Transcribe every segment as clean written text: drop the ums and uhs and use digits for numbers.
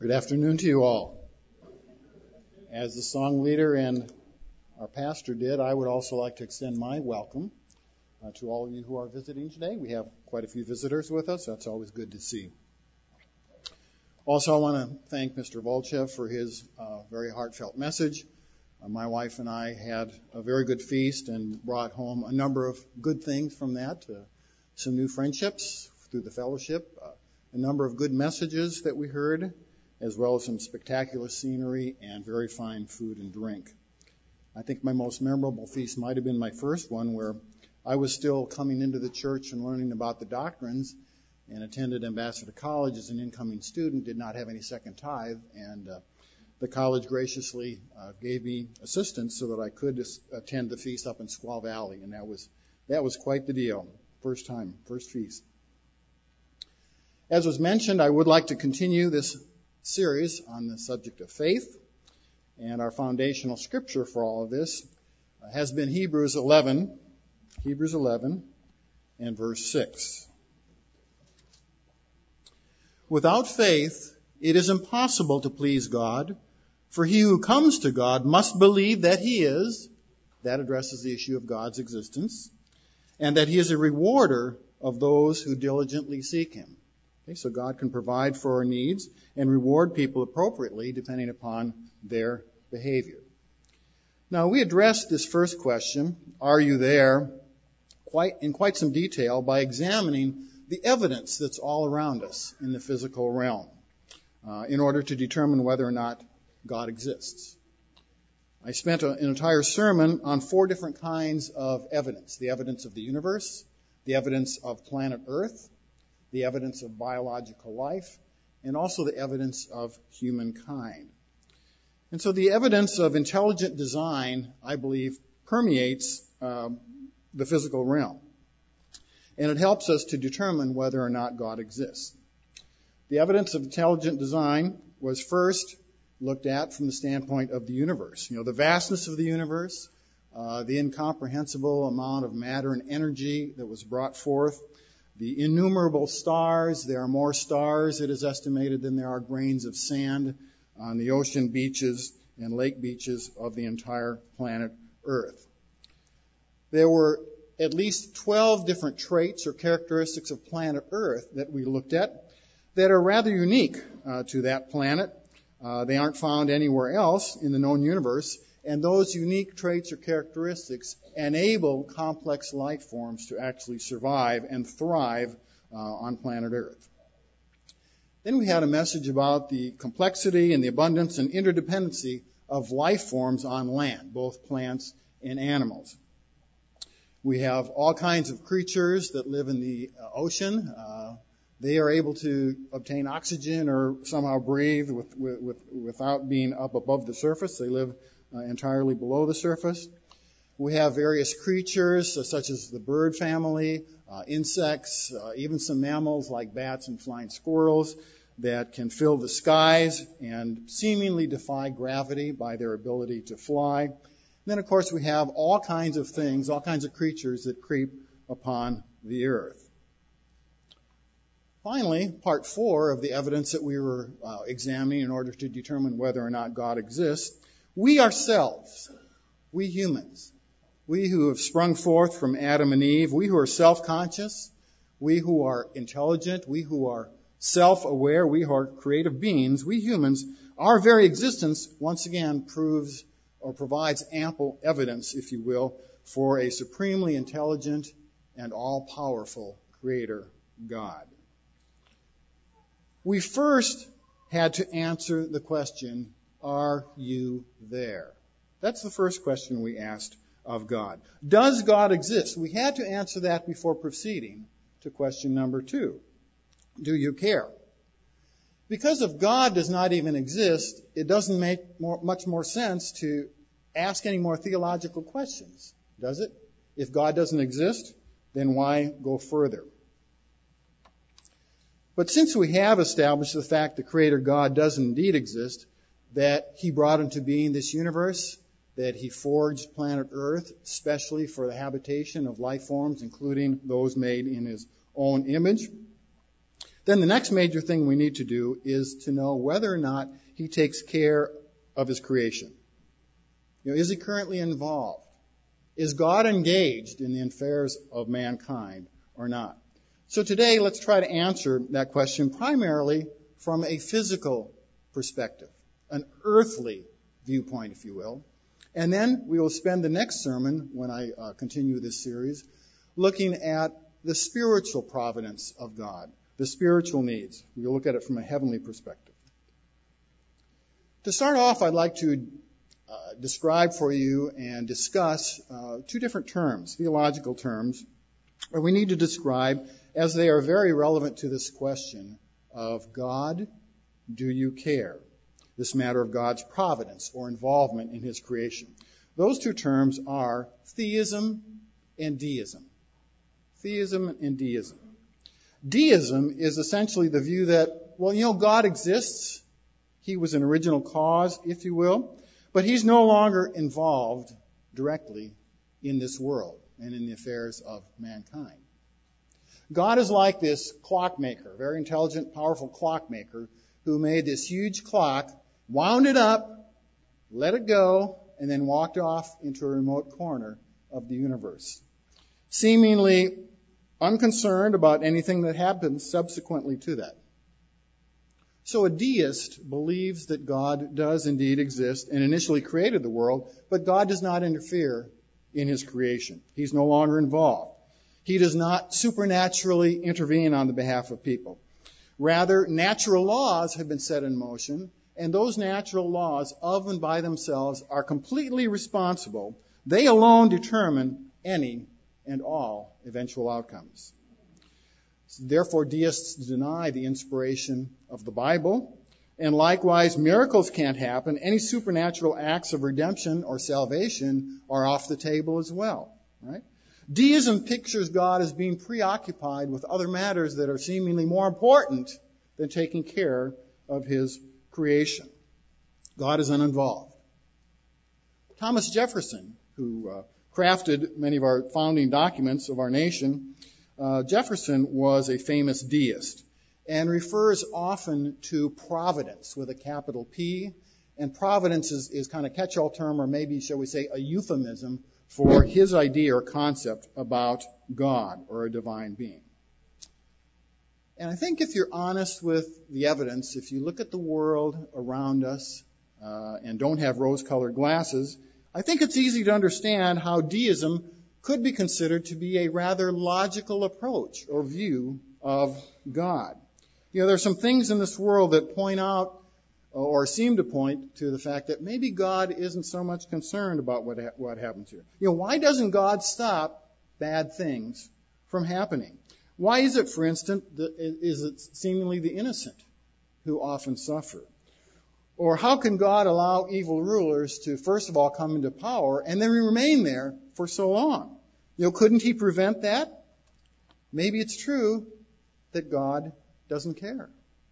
Good afternoon to you all. As the song leader and our pastor did, I would also like to extend my welcome to all of you who are visiting today. We have quite a few visitors with us. That's always good to see. Also, I want to thank Mr. Volchev for his very heartfelt message. My wife and I had a very good feast and brought home a number of good things from that, some new friendships through the fellowship, a number of good messages that we heard, as well as some spectacular scenery and very fine food and drink. I think my most memorable feast might have been my first one, where I was still coming into the church and learning about the doctrines, and attended Ambassador College as an incoming student, did not have any second tithe, and the college graciously gave me assistance so that I could attend the feast up in Squaw Valley, and that was quite the deal. First time, first feast. As was mentioned, I would like to continue this series on the subject of faith, and our foundational scripture for all of this has been Hebrews 11 and verse 6. Without faith, it is impossible to please God, for he who comes to God must believe that he is, that addresses the issue of God's existence, and that he is a rewarder of those who diligently seek him. Okay, so God can provide for our needs and reward people appropriately depending upon their behavior. Now, we addressed this first question, are you there, in quite some detail by examining the evidence that's all around us in the physical realm in order to determine whether or not God exists. I spent an entire sermon on 4 different kinds of evidence: the evidence of the universe, the evidence of planet Earth, the evidence of biological life, and also the evidence of humankind. And so the evidence of intelligent design, I believe, permeates the physical realm. And it helps us to determine whether or not God exists. The evidence of intelligent design was first looked at from the standpoint of the universe. You know, the vastness of the universe, the incomprehensible amount of matter and energy that was brought forth, the innumerable stars. There are more stars, it is estimated, than there are grains of sand on the ocean beaches and lake beaches of the entire planet Earth. There were at least 12 different traits or characteristics of planet Earth that we looked at that are rather unique to that planet. They aren't found anywhere else in the known universe, and those unique traits or characteristics enable complex life forms to actually survive and thrive on planet Earth. Then we had a message about the complexity and the abundance and interdependency of life forms on land, both plants and animals. We have all kinds of creatures that live in the ocean. They are able to obtain oxygen or somehow breathe without being up above the surface. They live entirely below the surface. We have various creatures such as the bird family, insects, even some mammals like bats and flying squirrels that can fill the skies and seemingly defy gravity by their ability to fly. And then, of course, we have all kinds of things, all kinds of creatures that creep upon the earth. Finally, part 4 of the evidence that we were examining in order to determine whether or not God exists, we ourselves, we humans, we who have sprung forth from Adam and Eve, we who are self-conscious, we who are intelligent, we who are self-aware, we who are creative beings, we humans, our very existence once again proves or provides ample evidence, if you will, for a supremely intelligent and all-powerful Creator God. We first had to answer the question, are you there? That's the first question we asked of God. Does God exist? We had to answer that before proceeding to question number 2. Do you care? Because if God does not even exist, it doesn't make much more sense to ask any more theological questions, does it? If God doesn't exist, then why go further? But since we have established the fact the Creator God does indeed exist, that He brought into being this universe, that He forged planet Earth, especially for the habitation of life forms, including those made in His own image, Then the next major thing we need to do is to know whether or not he takes care of his creation. Is he currently involved? Is God engaged in the affairs of mankind or not? So today, let's try to answer that question primarily from a physical perspective, an earthly viewpoint, if you will. And then we will spend the next sermon, when I continue this series, looking at the spiritual providence of God, the spiritual needs. We'll look at it from a heavenly perspective. To start off, I'd like to describe for you and discuss two different terms, theological terms, that we need to describe as they are very relevant to this question of God, do you care? This matter of God's providence or involvement in his creation. Those two terms are theism and deism. Theism and deism. Deism is essentially the view that, God exists. He was an original cause, if you will, but he's no longer involved directly in this world and in the affairs of mankind. God is like this clockmaker, very intelligent, powerful clockmaker, who made this huge clock, wound it up, let it go, and then walked off into a remote corner of the universe, seemingly unconcerned about anything that happens subsequently to that. So a deist believes that God does indeed exist and initially created the world, but God does not interfere in his creation. He's no longer involved. He does not supernaturally intervene on the behalf of people. Rather, natural laws have been set in motion, and those natural laws of and by themselves are completely responsible. They alone determine any and all eventual outcomes. Therefore, deists deny the inspiration of the Bible, and likewise, miracles can't happen. Any supernatural acts of redemption or salvation are off the table as well, right? Deism pictures God as being preoccupied with other matters that are seemingly more important than taking care of his creation. God is uninvolved. Thomas Jefferson, who crafted many of our founding documents of our nation, Jefferson was a famous deist and refers often to providence with a capital P. And providence is kind of catch-all term, or maybe, shall we say, a euphemism for his idea or concept about God or a divine being. And I think if you're honest with the evidence, if you look at the world around us and don't have rose-colored glasses, I think it's easy to understand how deism could be considered to be a rather logical approach or view of God. There are some things in this world that point out or seem to point to the fact that maybe God isn't so much concerned about what happens here. Why doesn't God stop bad things from happening? Why is it, for instance, is it seemingly the innocent who often suffer? Or how can God allow evil rulers to, first of all, come into power and then remain there for so long? Couldn't he prevent that? Maybe it's true that God doesn't care.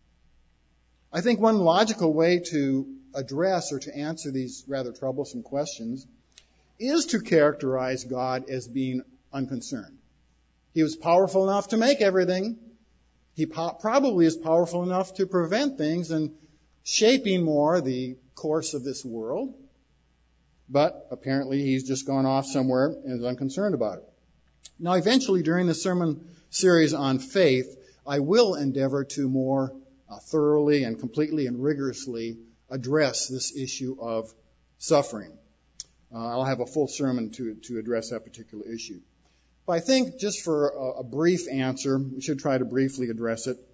I think one logical way to address or to answer these rather troublesome questions is to characterize God as being unconcerned. He was powerful enough to make everything. He probably is powerful enough to prevent things and shaping more the course of this world. But apparently he's just gone off somewhere and is unconcerned about it. Now, eventually, during the sermon series on faith, I will endeavor to more thoroughly and completely and rigorously address this issue of suffering. I'll have a full sermon to address that particular issue. But I think just for a brief answer, we should try to briefly address it.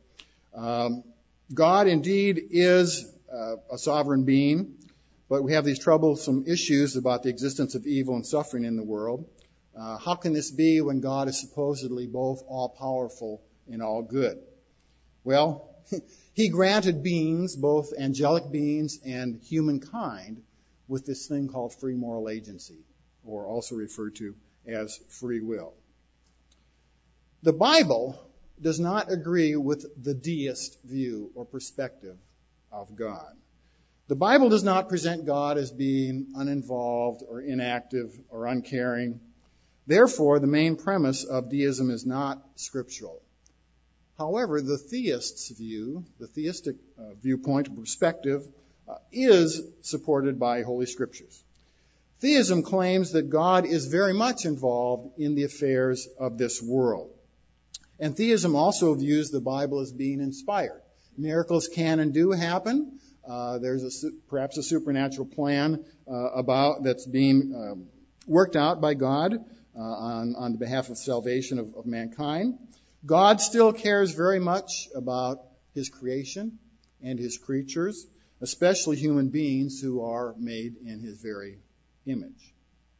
God indeed is a sovereign being, but we have these troublesome issues about the existence of evil and suffering in the world. How can this be when God is supposedly both all-powerful and all-good? Well, he granted beings, both angelic beings and humankind, with this thing called free moral agency, or also referred to as free will. The Bible does not agree with the deist view or perspective of God. The Bible does not present God as being uninvolved or inactive or uncaring. Therefore, the main premise of deism is not scriptural. However, the theist's view, the theistic viewpoint, perspective, is supported by Holy Scriptures. Theism claims that God is very much involved in the affairs of this world. And theism also views the Bible as being inspired. Miracles can and do happen. There's perhaps a supernatural plan that's being worked out by God on the behalf of salvation of mankind. God still cares very much about His creation and His creatures, especially human beings who are made in His very image.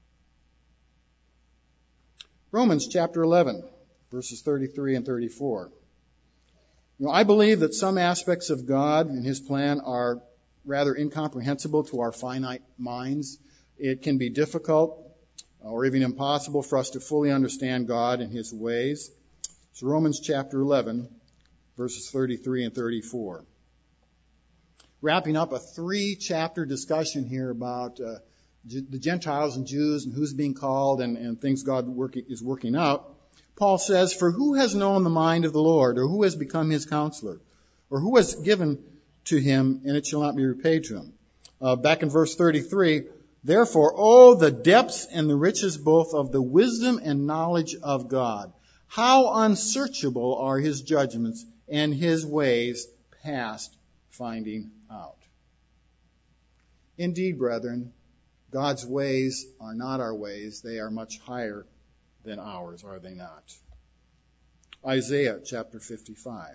Romans chapter 11, verses 33 and 34. I believe that some aspects of God and His plan are rather incomprehensible to our finite minds. It can be difficult or even impossible for us to fully understand God and His ways. So Romans chapter 11, verses 33 and 34. Wrapping up a 3-chapter discussion here about the Gentiles and Jews and who's being called and things God is working out, Paul says, "For who has known the mind of the Lord, or who has become His counselor, or who has given to Him, and it shall not be repaid to him?" Back in verse 33, "Therefore, oh, the depths and the riches both of the wisdom and knowledge of God. How unsearchable are His judgments, and His ways past finding out." Indeed, brethren, God's ways are not our ways. They are much higher than ours, are they not? Isaiah chapter 55.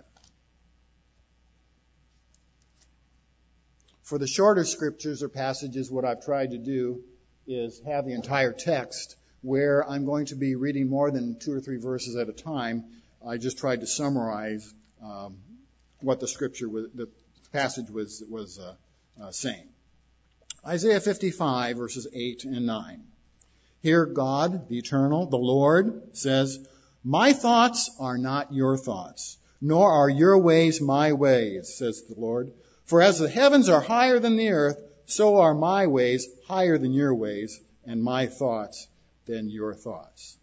For the shorter scriptures or passages, what I've tried to do is have the entire text. Where I'm going to be reading more than 2 or 3 verses at a time, I just tried to summarize what the passage was saying. Isaiah 55, verses 8 and 9. Here God, the eternal, the Lord, says, "My thoughts are not your thoughts, nor are your ways my ways, says the Lord. For as the heavens are higher than the earth, so are my ways higher than your ways, and my thoughts than your thoughts."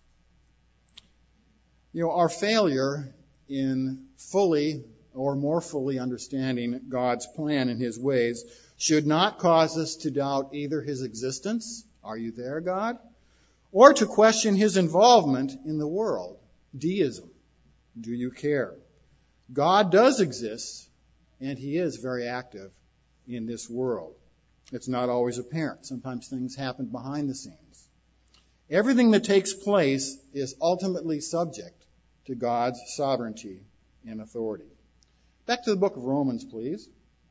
Our failure in fully or more fully understanding God's plan and His ways should not cause us to doubt either His existence, "Are you there, God?" or to question His involvement in the world, deism, "Do you care?" God does exist, and He is very active in this world. It's not always apparent. Sometimes things happen behind the scenes. Everything that takes place is ultimately subject to God's sovereignty and authority. Back to the book of Romans, please.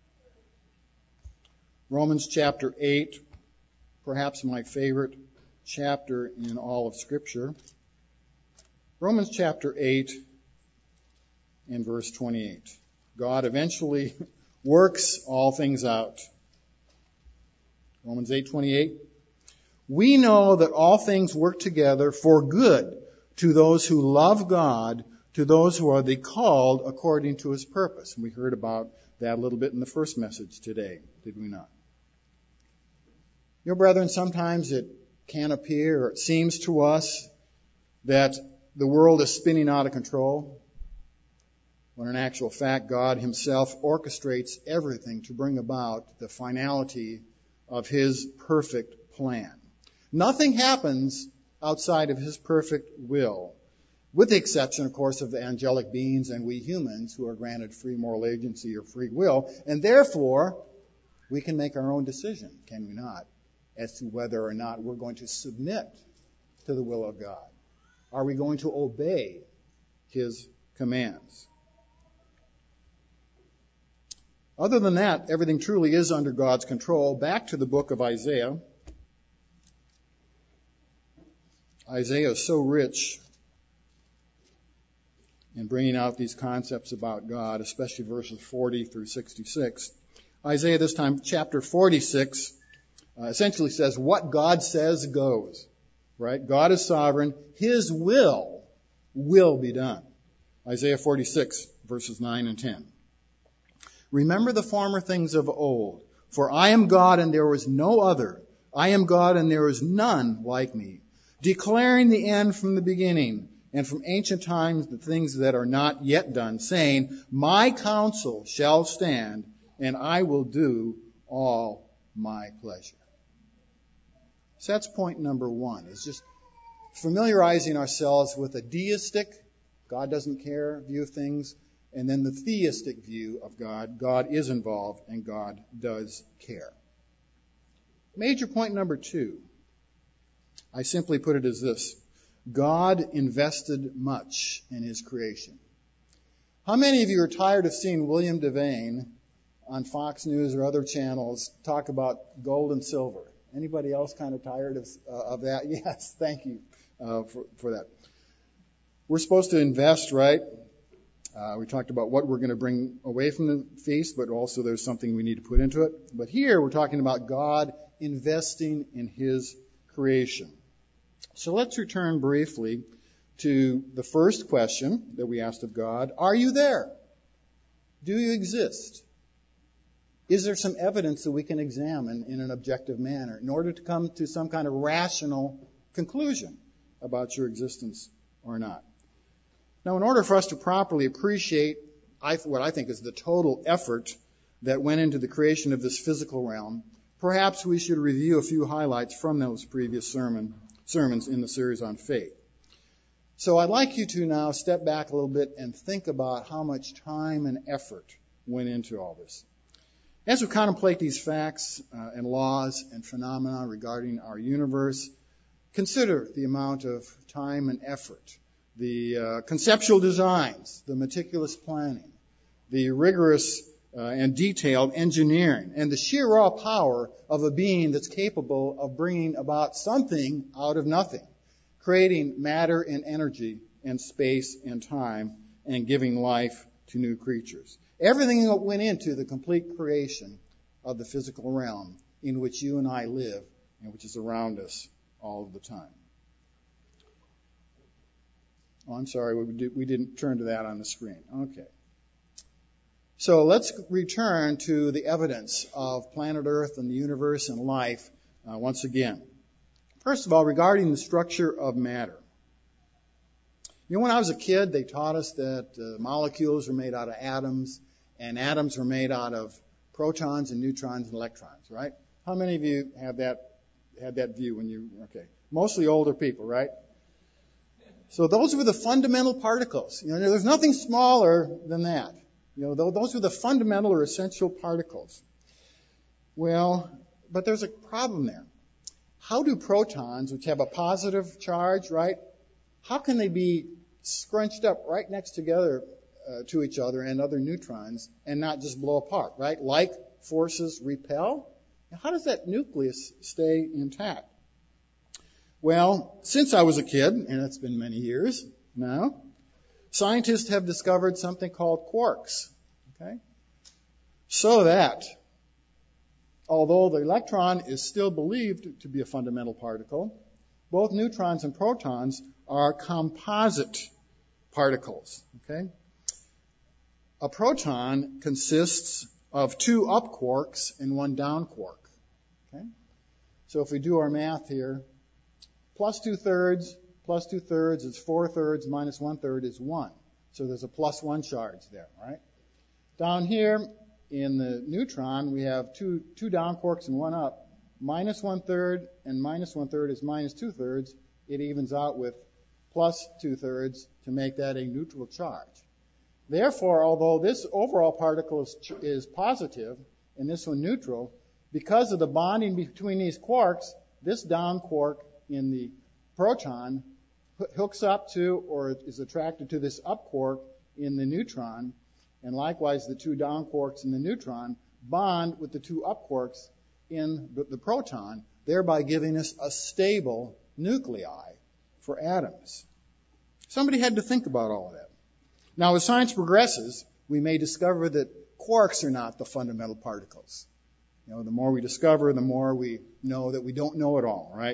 Romans chapter 8, perhaps my favorite chapter in all of Scripture. Romans chapter 8 and verse 28. God eventually works all things out. Romans 8:28. "We know that all things work together for good to those who love God, to those who are the called according to His purpose." And we heard about that a little bit in the first message today, did we not? Brethren, sometimes it can appear, or it seems to us, that the world is spinning out of control, when in actual fact God Himself orchestrates everything to bring about the finality of His perfect plan. Nothing happens outside of His perfect will, with the exception, of course, of the angelic beings and we humans who are granted free moral agency or free will, and therefore we can make our own decision, can we not, as to whether or not we're going to submit to the will of God. Are we going to obey His commands? Other than that, everything truly is under God's control. Back to the book of Isaiah. Isaiah is so rich in bringing out these concepts about God, especially verses 40 through 66. Isaiah, this time, chapter 46, essentially says what God says goes. Right? God is sovereign. His will be done. Isaiah 46, verses 9 and 10. "Remember the former things of old, for I am God and there is no other. I am God and there is none like me, declaring the end from the beginning and from ancient times the things that are not yet done, saying, my counsel shall stand, and I will do all my pleasure. So that's point number one, is just familiarizing ourselves with a deistic, God doesn't care view of things, and then the theistic view of God. God is involved and God does care. Major point number two, I simply put it as this: God invested much in his creation. How many of you are tired of seeing William Devane on Fox News or other channels talk about gold and silver? Anybody else kind of tired of that? Yes, thank you for that. We're supposed to invest, right? We talked about what we're going to bring away from the feast, but also there's something we need to put into it. But here we're talking about God investing in his creation. So let's return briefly to the first question that we asked of God. Are you there? Do you exist? Is there some evidence that we can examine in an objective manner in order to come to some kind of rational conclusion about your existence or not? Now, in order for us to properly appreciate what I think is the total effort that went into the creation of this physical realm, perhaps we should review a few highlights from those previous sermons in the series on faith. So I'd like you to now step back a little bit and think about how much time and effort went into all this. As we contemplate these facts and laws and phenomena regarding our universe, consider the amount of time and effort, the conceptual designs, the meticulous planning, the rigorous and detailed engineering, and the sheer raw power of a being that's capable of bringing about something out of nothing, creating matter and energy and space and time, and giving life to new creatures. Everything that went into the complete creation of the physical realm in which you and I live and which is around us all of the time. Oh, I'm sorry, we didn't turn to that on the screen. Okay. So let's return to the evidence of planet Earth and the universe and life once again. First of all, regarding the structure of matter. You know, when I was a kid, they taught us that molecules were made out of atoms, and atoms were made out of protons and neutrons and electrons, right? How many of you had that view when you, okay. Mostly older people, right? So those were the fundamental particles. You know, there's nothing smaller than that. You know, those are the fundamental or essential particles. Well, but there's a problem there. How do protons, which have a positive charge, right, how can they be scrunched up right next together to each other and other neutrons and not just blow apart, right? Like forces repel. Now, how does that nucleus stay intact? Well, since I was a kid, and it's been many years now, scientists have discovered something called quarks, okay? So that, although the electron is still believed to be a fundamental particle, both neutrons and protons are composite particles, okay? A proton consists of two up quarks and one down quark, okay? So if we do our math here, plus 2/3 is 4/3 minus 1/3 is 1. So there's a plus 1 charge there, right? Down here in the neutron, we have two down quarks and one up. Minus 1/3 and minus 1/3 is minus 2/3. It evens out with plus 2/3 to make that a neutral charge. Therefore, although this overall particle is positive and this one neutral, because of the bonding between these quarks, this down quark in the proton hooks up to or is attracted to this up quark in the neutron, and likewise the two down quarks in the neutron bond with the two up quarks in the proton, thereby giving us a stable nuclei for atoms. Somebody had to think about all of that. Now, as science progresses, we may discover that quarks are not the fundamental particles. You know, the more we discover, the more we know that we don't know it all, right?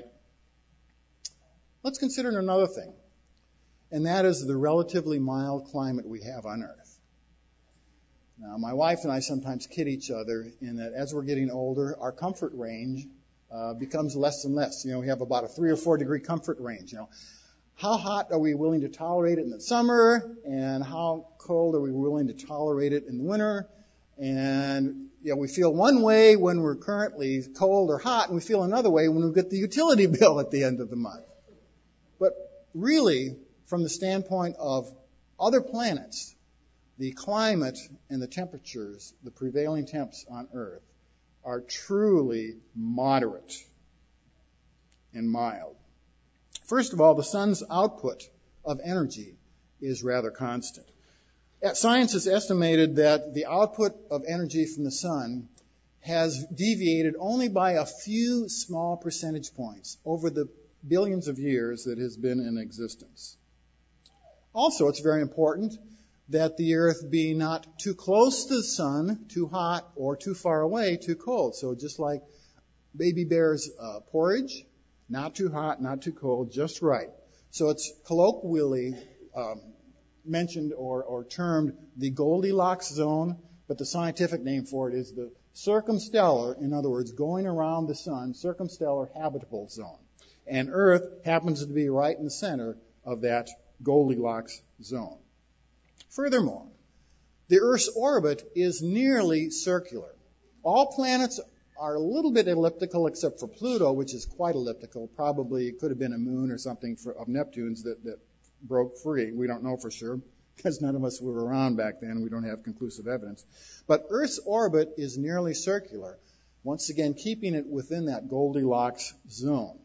Let's consider another thing, and that is the relatively mild climate we have on Earth. Now, my wife and I sometimes kid each other in that as we're getting older, our comfort range becomes less and less. You know, we have about a 3 or 4 degree comfort range. You know, how hot are we willing to tolerate it in the summer, and how cold are we willing to tolerate it in the winter. And we feel one way when we're currently cold or hot, and we feel another way when we get the utility bill at the end of the month. But really, from the standpoint of other planets, the climate and the temperatures, the prevailing temps on Earth, are truly moderate and mild. First of all, the sun's output of energy is rather constant. Science has estimated that the output of energy from the sun has deviated only by a few small percentage points over the billions of years that it has been in existence. Also, it's very important that the Earth be not too close to the sun, too hot, or too far away, too cold. So just like baby bear's porridge, not too hot, not too cold, just right. So it's colloquially mentioned or termed the Goldilocks zone, but the scientific name for it is the circumstellar, in other words, going around the sun, circumstellar habitable zone. And Earth happens to be right in the center of that Goldilocks zone. Furthermore, the Earth's orbit is nearly circular. All planets are a little bit elliptical except for Pluto, which is quite elliptical. Probably it could have been a moon or something of Neptune's that broke free. We don't know for sure because none of us were around back then. We don't have conclusive evidence. But Earth's orbit is nearly circular, once again keeping it within that Goldilocks zone.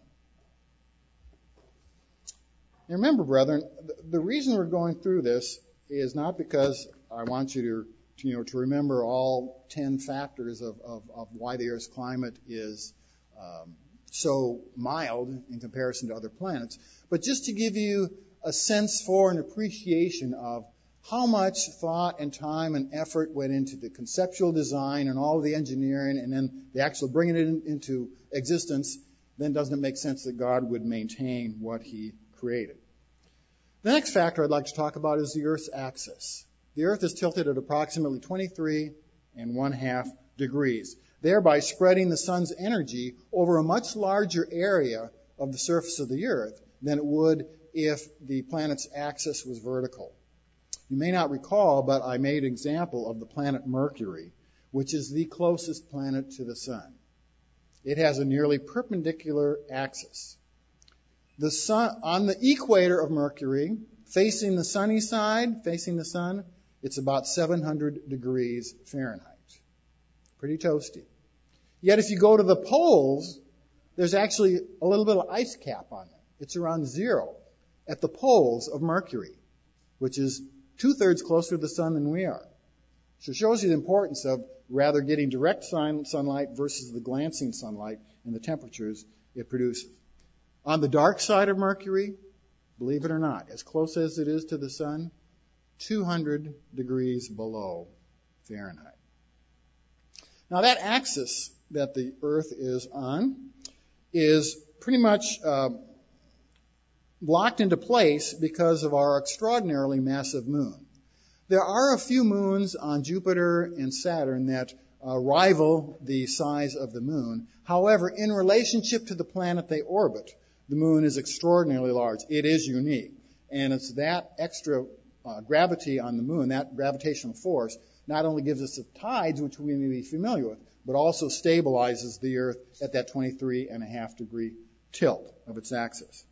Now remember, brethren, the reason we're going through this is not because I want you to remember all 10 factors of why the Earth's climate is so mild in comparison to other planets, but just to give you a sense for and appreciation of how much thought and time and effort went into the conceptual design and all of the engineering, and then the actual bringing it into existence. Then doesn't it make sense that God would maintain what He created? The next factor I'd like to talk about is the Earth's axis. The Earth is tilted at approximately 23½ degrees, thereby spreading the sun's energy over a much larger area of the surface of the Earth than it would if the planet's axis was vertical. You may not recall, but I made an example of the planet Mercury, which is the closest planet to the sun. It has a nearly perpendicular axis. The sun, on the equator of Mercury, facing the sunny side, facing the sun, it's about 700 degrees Fahrenheit. Pretty toasty. Yet if you go to the poles, there's actually a little bit of ice cap on them. It's around zero at the poles of Mercury, which is 2/3 closer to the sun than we are. So it shows you the importance of rather getting direct sunlight versus the glancing sunlight and the temperatures it produces. On the dark side of Mercury, believe it or not, as close as it is to the sun, 200 degrees below Fahrenheit. Now that axis that the Earth is on is pretty much locked into place because of our extraordinarily massive moon. There are a few moons on Jupiter and Saturn that rival the size of the moon. However, in relationship to the planet they orbit, the moon is extraordinarily large. It is unique. And it's that extra gravity on the moon, that gravitational force, not only gives us the tides, which we may be familiar with, but also stabilizes the Earth at that 23½ degree tilt of its axis.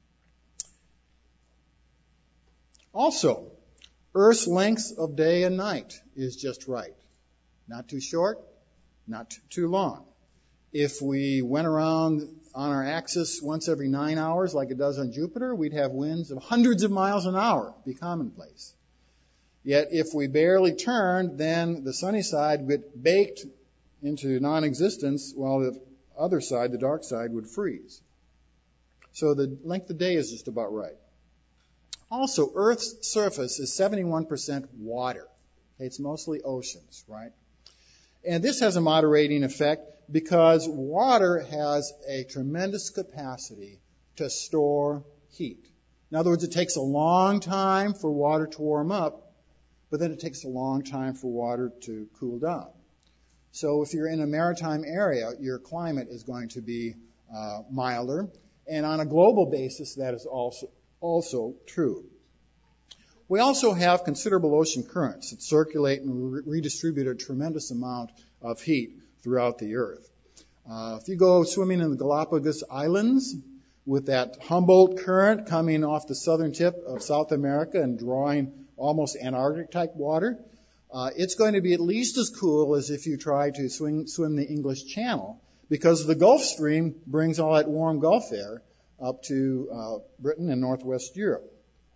Also, Earth's length of day and night is just right. Not too short, not too long. If we went around on our axis once every 9 hours like it does on Jupiter, we'd have winds of hundreds of miles an hour, be commonplace. Yet if we barely turned, then the sunny side would get baked into non-existence while the other side, the dark side, would freeze. So the length of day is just about right. Also, Earth's surface is 71% water. It's mostly oceans, right? And this has a moderating effect because water has a tremendous capacity to store heat. In other words, it takes a long time for water to warm up, but then it takes a long time for water to cool down. So if you're in a maritime area, your climate is going to be milder. And on a global basis, that is also true. We also have considerable ocean currents that circulate and redistribute a tremendous amount of heat throughout the earth. If you go swimming in the Galapagos Islands with that Humboldt current coming off the southern tip of South America and drawing almost Antarctic-type water, it's going to be at least as cool as if you try to swim the English Channel, because the Gulf Stream brings all that warm Gulf air up to Britain and northwest Europe.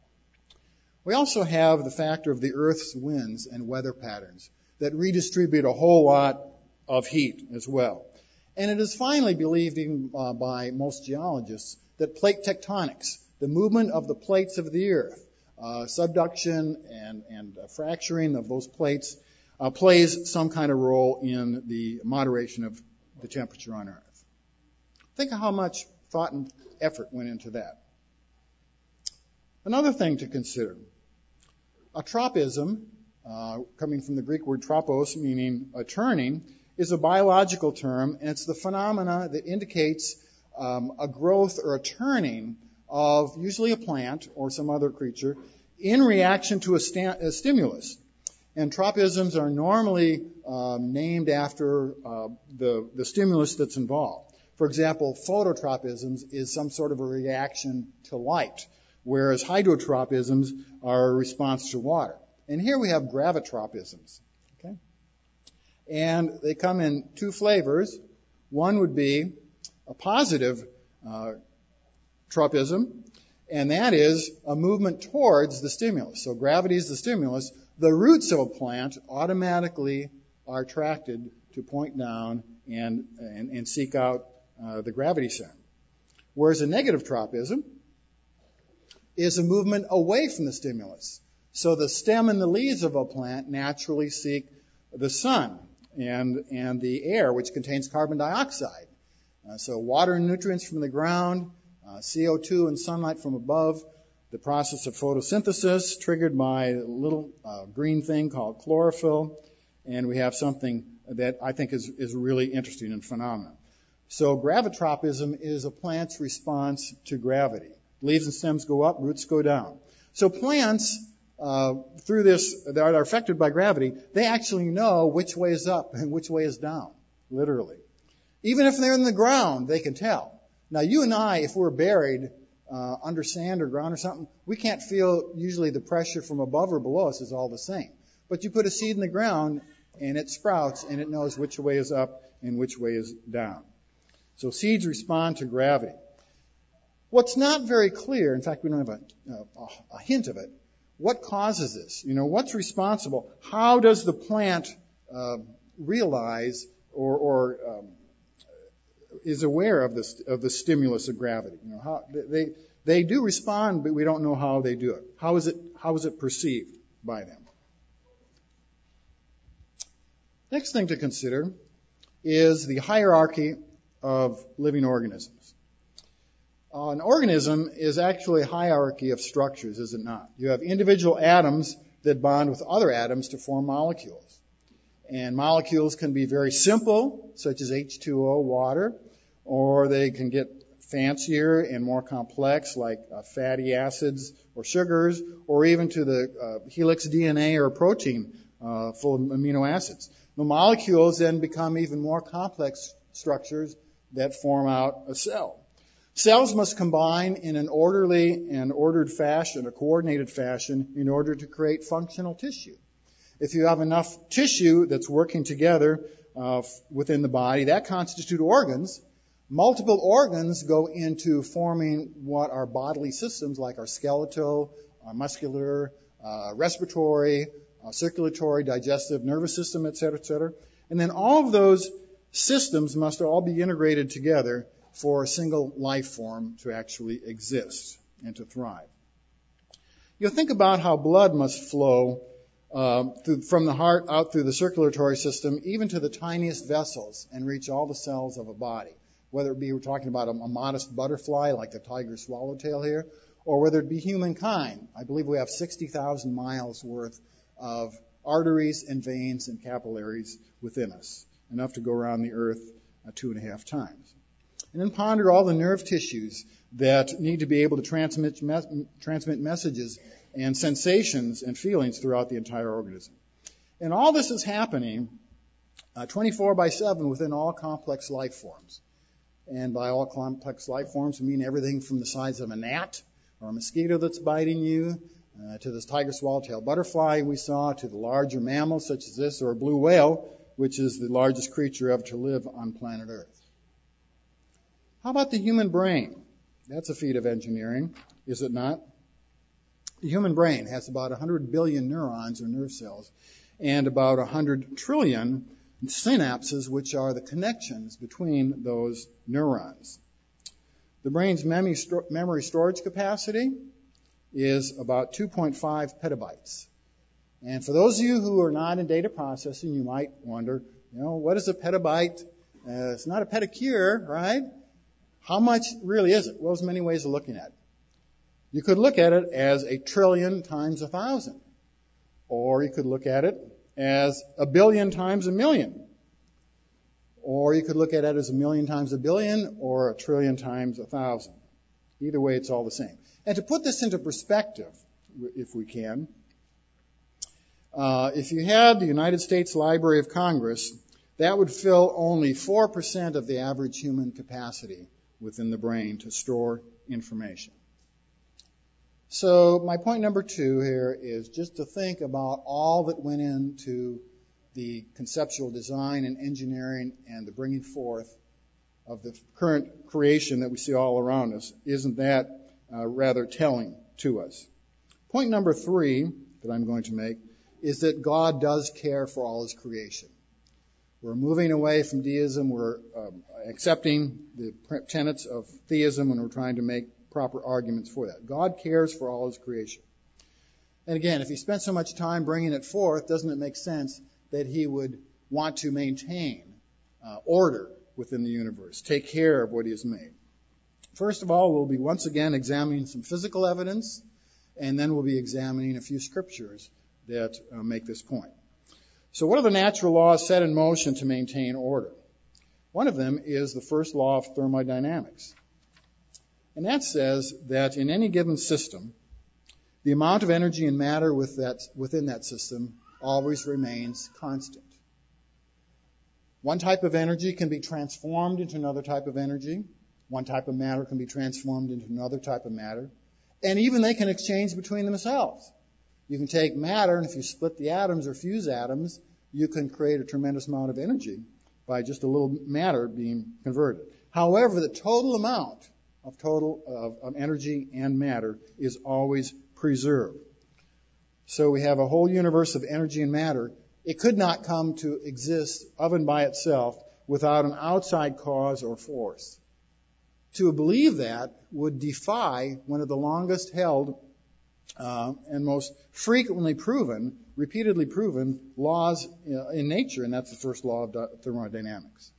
We also have the factor of the Earth's winds and weather patterns that redistribute a whole lot of heat as well. And it is finally believed even by most geologists that plate tectonics, the movement of the plates of the earth, subduction and fracturing of those plates, plays some kind of role in the moderation of the temperature on Earth. Think of how much thought and effort went into that. Another thing to consider, a tropism, coming from the Greek word tropos, meaning a turning, is a biological term, and it's the phenomena that indicates a growth or a turning of usually a plant or some other creature in reaction to a stimulus. And tropisms are normally named after the stimulus that's involved. For example, phototropisms is some sort of a reaction to light, whereas hydrotropisms are a response to water. And here we have gravitropisms. Okay? And they come in two flavors. One would be a positive tropism, and that is a movement towards the stimulus. So gravity is the stimulus. The roots of a plant automatically are attracted to point down and seek out the gravity center. Whereas a negative tropism is a movement away from the stimulus. So the stem and the leaves of a plant naturally seek the sun and the air, which contains carbon dioxide. So water and nutrients from the ground, CO2 and sunlight from above, the process of photosynthesis triggered by a little green thing called chlorophyll, and we have something that I think is really interesting and phenomenal. So gravitropism is a plant's response to gravity. Leaves and stems go up, roots go down. So plants, through this, that are affected by gravity, they actually know which way is up and which way is down, literally. Even if they're in the ground, they can tell. Now, you and I, if we're buried under sand or ground or something, we can't feel usually the pressure from above or below us is all the same. But you put a seed in the ground, and it sprouts, and it knows which way is up and which way is down. So seeds respond to gravity. What's not very clear, in fact, we don't have a hint of it, what causes this? What's responsible? How does the plant realize or is aware of the stimulus of gravity? How they do respond, but we don't know how they do it. How is it perceived by them? Next thing to consider is the hierarchy of living organisms. An organism is actually a hierarchy of structures, is it not? You have individual atoms that bond with other atoms to form molecules. And molecules can be very simple, such as H2O, water, or they can get fancier and more complex, like fatty acids or sugars, or even to the helix DNA or protein full of amino acids. The molecules then become even more complex structures that form out a cell. Cells must combine in an orderly and ordered fashion, a coordinated fashion, in order to create functional tissue. If you have enough tissue that's working together within the body, that constitutes organs. Multiple organs go into forming what are bodily systems, like our skeletal, our muscular, respiratory, circulatory, digestive, nervous system, etc., etc. And then all of those systems must all be integrated together for a single life form to actually exist and to thrive. You'll think about how blood must flow from the heart out through the circulatory system, even to the tiniest vessels, and reach all the cells of a body. Whether it be we're talking about a modest butterfly like the tiger swallowtail here, or whether it be humankind. I believe we have 60,000 miles worth of arteries and veins and capillaries within us, enough to go around the earth 2.5 times. And then ponder all the nerve tissues that need to be able to transmit messages and sensations and feelings throughout the entire organism. And all this is happening 24/7 within all complex life forms. And by all complex life forms, we mean everything from the size of a gnat or a mosquito that's biting you, to this tiger swallowtail butterfly we saw, to the larger mammals such as this, or a blue whale, which is the largest creature ever to live on planet Earth. How about the human brain? That's a feat of engineering, is it not? The human brain has about 100 billion neurons or nerve cells and about 100 trillion synapses, which are the connections between those neurons. The brain's memory storage capacity is about 2.5 petabytes. And for those of you who are not in data processing, you might wonder, what is a petabyte? It's not a pedicure, right? How much really is it? Well, there's many ways of looking at it. You could look at it as 1 trillion times 1,000. Or you could look at it as 1 billion times 1 million. Or you could look at it as 1 million times 1 billion or 1 trillion times 1,000. Either way, it's all the same. And to put this into perspective, if we can, if you had the United States Library of Congress, that would fill only 4% of the average human capacity within the brain to store information. So my point number 2 here is just to think about all that went into the conceptual design and engineering and the bringing forth of the current creation that we see all around us. Isn't that rather telling to us? Point number 3 that I'm going to make is that God does care for all his creation. We're moving away from deism. We're accepting the tenets of theism, and we're trying to make proper arguments for that. God cares for all his creation. And again, if he spent so much time bringing it forth, doesn't it make sense that he would want to maintain order within the universe, take care of what he has made? First of all, we'll be once again examining some physical evidence, and then we'll be examining a few scriptures that make this point. So what are the natural laws set in motion to maintain order? One of them is the first law of thermodynamics. And that says that in any given system, the amount of energy and matter within that system always remains constant. One type of energy can be transformed into another type of energy. One type of matter can be transformed into another type of matter. And even they can exchange between themselves. You can take matter, and if you split the atoms or fuse atoms, you can create a tremendous amount of energy by just a little matter being converted. However, the total amount of energy and matter is always preserved. So we have a whole universe of energy and matter. It could not come to exist of and by itself without an outside cause or force. To believe that would defy one of the longest held and most frequently proven, repeatedly proven laws in nature, and that's the first law of thermodynamics.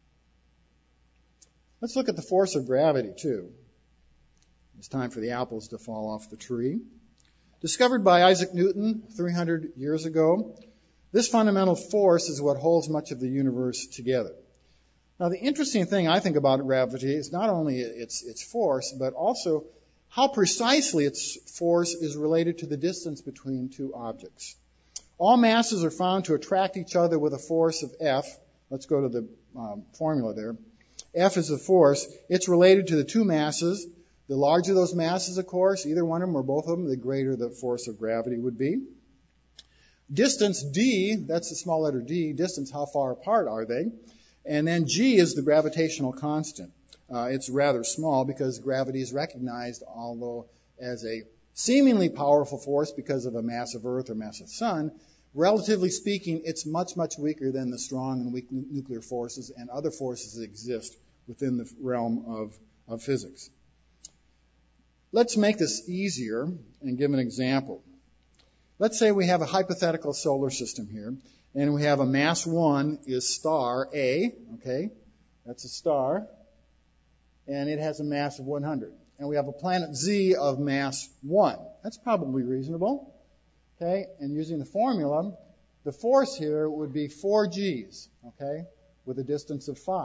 Let's look at the force of gravity, too. It's time for the apples to fall off the tree. Discovered by Isaac Newton 300 years ago, this fundamental force is what holds much of the universe together. Now, the interesting thing I think about gravity is not only its force, but also how precisely its force is related to the distance between two objects. All masses are found to attract each other with a force of F. Let's go to the formula there. F is the force. It's related to the two masses. The larger those masses, of course, either one of them or both of them, the greater the force of gravity would be. Distance, D, that's the small letter D, distance, how far apart are they? And then G is the gravitational constant. It's rather small because gravity is recognized, although as a seemingly powerful force because of a massive Earth or massive Sun, relatively speaking, it's much, much weaker than the strong and weak nuclear forces and other forces that exist within the realm of physics. Let's make this easier and give an example. Let's say we have a hypothetical solar system here, and we have a mass 1 is star A, okay? That's a star, and it has a mass of 100. And we have a planet Z of mass 1. That's probably reasonable, okay? And using the formula, the force here would be 4 Gs, okay, with a distance of 5.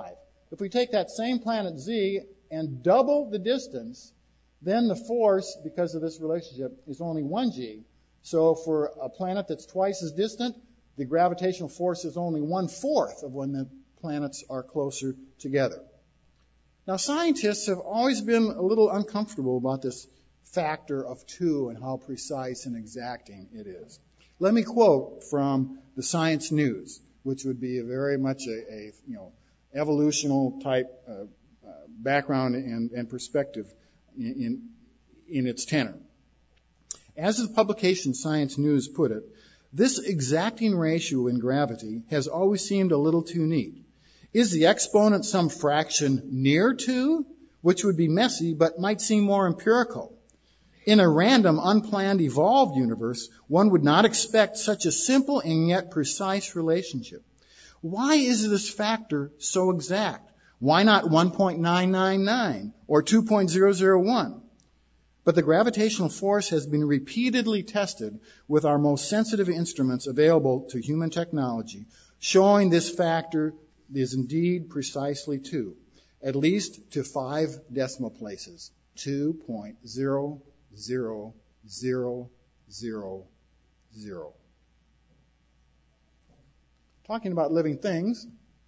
if we take that same planet Z and double the distance, then the force, because of this relationship, is only 1g. So for a planet that's twice as distant, the gravitational force is only 1/4 of when the planets are closer together. Now, scientists have always been a little uncomfortable about this factor of 2 and how precise and exacting it is. Let me quote from the Science News, which would be very much a evolutional type background and perspective in its tenor. As the publication Science News put it, this exacting ratio in gravity has always seemed a little too neat. Is the exponent some fraction near 2, which would be messy but might seem more empirical? In a random, unplanned, evolved universe, one would not expect such a simple and yet precise relationship. Why is this factor so exact? Why not 1.999 or 2.001? But the gravitational force has been repeatedly tested with our most sensitive instruments available to human technology, showing this factor is indeed precisely 2, at least to 5 decimal places, 2.00000. Talking about living things,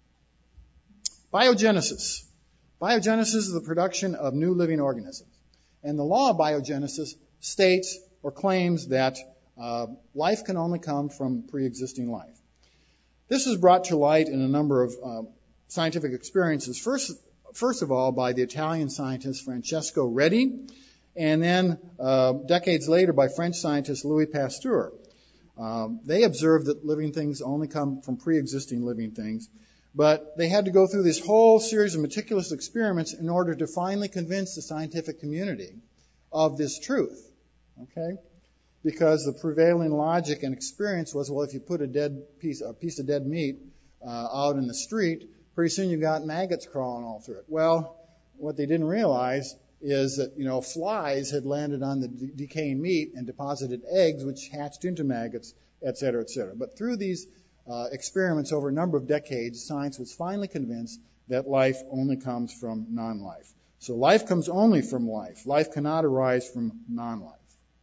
biogenesis. Biogenesis is the production of new living organisms. And the law of biogenesis states or claims that life can only come from pre-existing life. This is brought to light in a number of scientific experiences. First of all, by the Italian scientist Francesco Redi, and then decades later by French scientist Louis Pasteur. They observed that living things only come from pre-existing living things, but they had to go through this whole series of meticulous experiments in order to finally convince the scientific community of this truth. Okay? Because the prevailing logic and experience was, well, if you put a piece of dead meat out in the street, pretty soon you got maggots crawling all through it. Well, what they didn't realize is that, flies had landed on the decaying meat and deposited eggs, which hatched into maggots, et cetera, et cetera. But through these experiments over a number of decades, science was finally convinced that life only comes from non-life. So life comes only from life. Life cannot arise from non-life.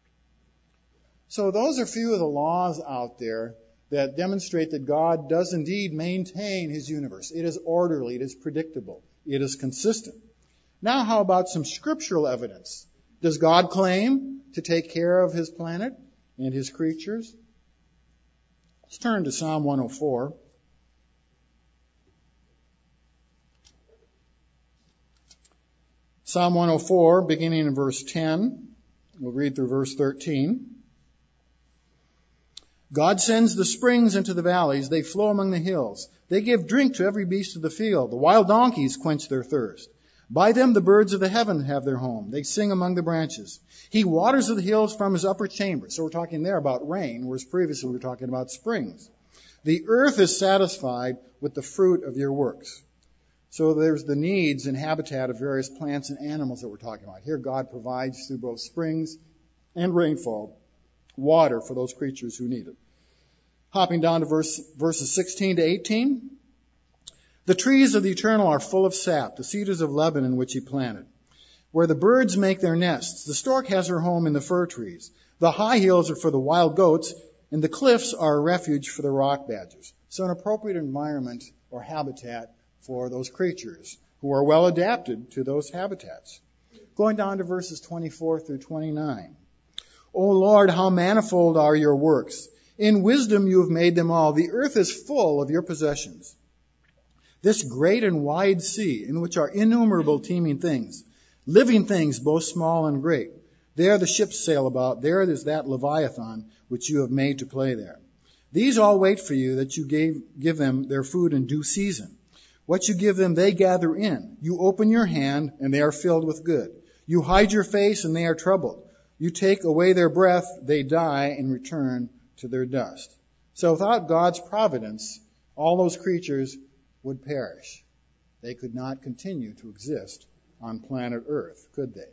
So those are a few of the laws out there that demonstrate that God does indeed maintain his universe. It is orderly, it is predictable, it is consistent. Now how about some scriptural evidence? Does God claim to take care of his planet and his creatures? Let's turn to Psalm 104. Psalm 104, beginning in verse 10. We'll read through verse 13. God sends the springs into the valleys. They flow among the hills. They give drink to every beast of the field. The wild donkeys quench their thirst. By them the birds of the heaven have their home. They sing among the branches. He waters the hills from his upper chamber. So we're talking there about rain, whereas previously we were talking about springs. The earth is satisfied with the fruit of your works. So there's the needs and habitat of various plants and animals that we're talking about. Here God provides through both springs and rainfall water for those creatures who need it. Hopping down to verses 16 to 18. The trees of the eternal are full of sap, the cedars of Lebanon which he planted. Where the birds make their nests, the stork has her home in the fir trees. The high hills are for the wild goats, and the cliffs are a refuge for the rock badgers. So an appropriate environment or habitat for those creatures who are well adapted to those habitats. Going down to verses 24 through 29. O Lord, how manifold are your works. In wisdom you have made them all. The earth is full of your possessions. This great and wide sea, in which are innumerable teeming things, living things both small and great. There the ships sail about. There is that Leviathan which you have made to play there. These all wait for you, that you give them their food in due season. What you give them they gather in. You open your hand, and they are filled with good. You hide your face, and they are troubled. You take away their breath, they die and return to their dust. So without God's providence, all those creatures would perish. They could not continue to exist on planet Earth, could they?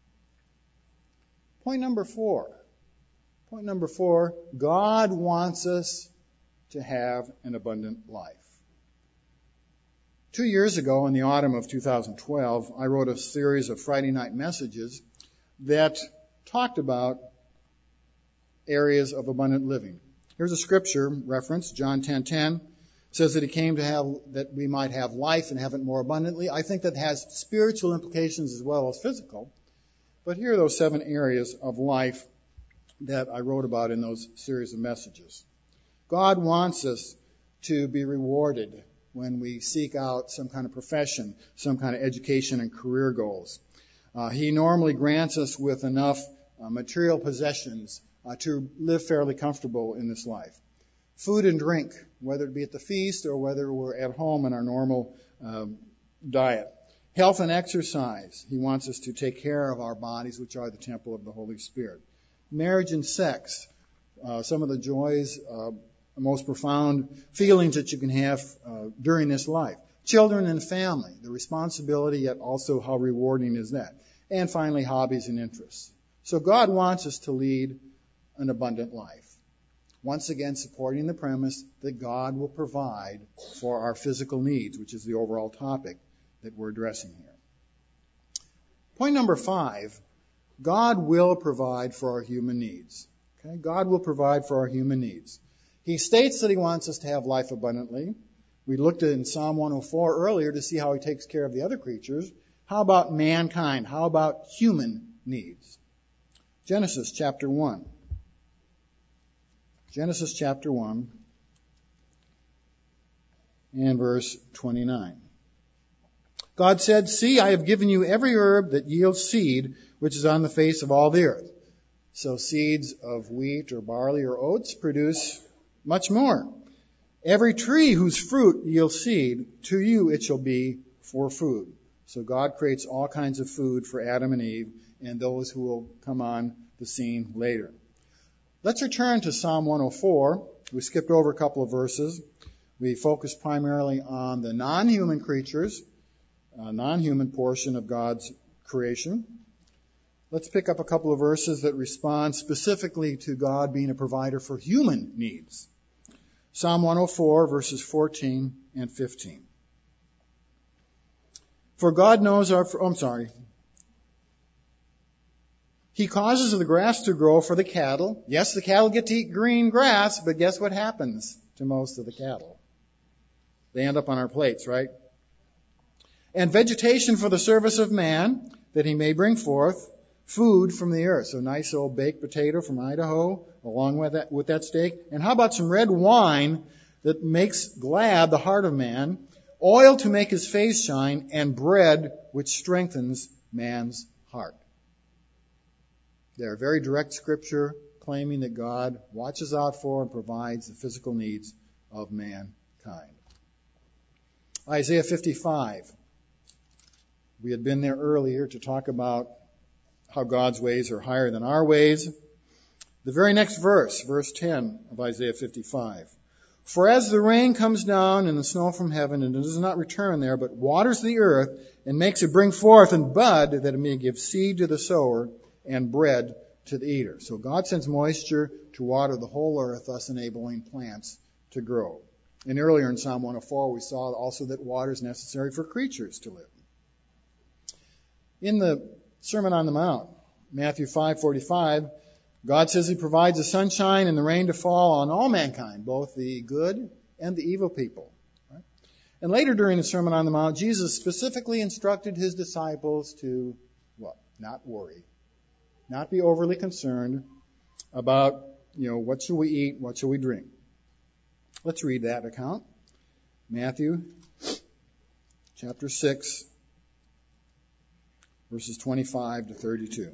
Point number 4. Point number 4, God wants us to have an abundant life. 2 years ago, in the autumn of 2012, I wrote a series of Friday night messages that talked about areas of abundant living. Here's a scripture reference, John 10:10, says that he came to have, that we might have life and have it more abundantly. I think that has spiritual implications as well as physical. But here are those 7 areas of life that I wrote about in those series of messages. God wants us to be rewarded when we seek out some kind of profession, some kind of education and career goals. He normally grants us with enough material possessions to live fairly comfortable in this life. Food and drink, whether it be at the feast or whether we're at home in our normal diet. Health and exercise. He wants us to take care of our bodies, which are the temple of the Holy Spirit. Marriage and sex. Some of the joys, most profound feelings that you can have during this life. Children and family. The responsibility, yet also how rewarding is that. And finally, hobbies and interests. So God wants us to lead an abundant life. Once again, supporting the premise that God will provide for our physical needs, which is the overall topic that we're addressing here. Point number 5, God will provide for our human needs. Okay? God will provide for our human needs. He states that he wants us to have life abundantly. We looked at in Psalm 104 earlier to see how he takes care of the other creatures. How about mankind? How about human needs? Genesis chapter 1. Genesis chapter 1 and verse 29. God said, "See, I have given you every herb that yields seed, which is on the face of all the earth." So seeds of wheat or barley or oats produce much more. "Every tree whose fruit yields seed, to you it shall be for food." So God creates all kinds of food for Adam and Eve and those who will come on the scene later. Let's return to Psalm 104. We skipped over a couple of verses. We focused primarily on the non-human creatures, non-human portion of God's creation. Let's pick up a couple of verses that respond specifically to God being a provider for human needs. Psalm 104, verses 14 and 15. For God knows our... He causes the grass to grow for the cattle. Yes, the cattle get to eat green grass, but guess what happens to most of the cattle? They end up on our plates, right? And vegetation for the service of man, that he may bring forth food from the earth. So nice old baked potato from Idaho, along with that steak. And how about some red wine that makes glad the heart of man, oil to make his face shine, and bread which strengthens man's heart. They're very direct scripture claiming that God watches out for and provides the physical needs of mankind. Isaiah 55. We had been there earlier to talk about how God's ways are higher than our ways. The very next verse, verse 10 of Isaiah 55. For as the rain comes down and the snow from heaven, and it does not return there, but waters the earth and makes it bring forth and bud, that it may give seed to the sower and bread to the eater. So God sends moisture to water the whole earth, thus enabling plants to grow. And earlier in Psalm 104, we saw also that water is necessary for creatures to live. In the Sermon on the Mount, Matthew 5:45, God says he provides the sunshine and the rain to fall on all mankind, both the good and the evil people. Right? And later during the Sermon on the Mount, Jesus specifically instructed his disciples to, what? Not worry. Not be overly concerned about, what shall we eat, what shall we drink. Let's read that account. Matthew chapter 6, verses 25 to 32.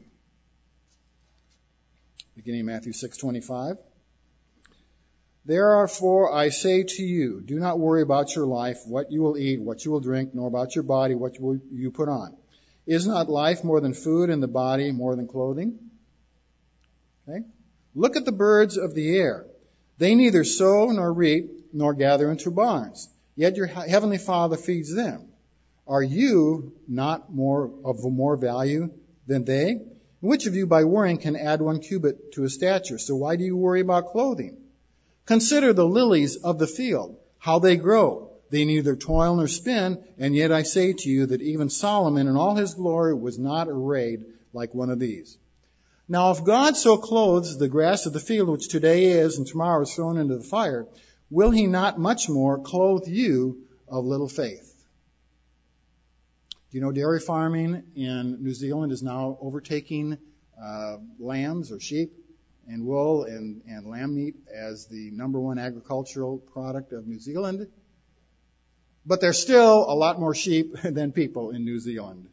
Beginning Matthew 6:25. Therefore I say to you, do not worry about your life, what you will eat, what you will drink, nor about your body, what will you put on. Is not life more than food, and the body more than clothing? Okay. Look at the birds of the air. They neither sow nor reap nor gather into barns, yet your heavenly Father feeds them. Are you not of more value than they? Which of you by worrying can add 1 cubit to his stature? So why do you worry about clothing? Consider the lilies of the field, how they grow. They neither toil nor spin, and yet I say to you that even Solomon in all his glory was not arrayed like one of these. Now if God so clothes the grass of the field, which today is and tomorrow is thrown into the fire, will he not much more clothe you of little faith? Do you know dairy farming in New Zealand is now overtaking lambs or sheep and wool and lamb meat as the number one agricultural product of New Zealand? But there's still a lot more sheep than people in New Zealand.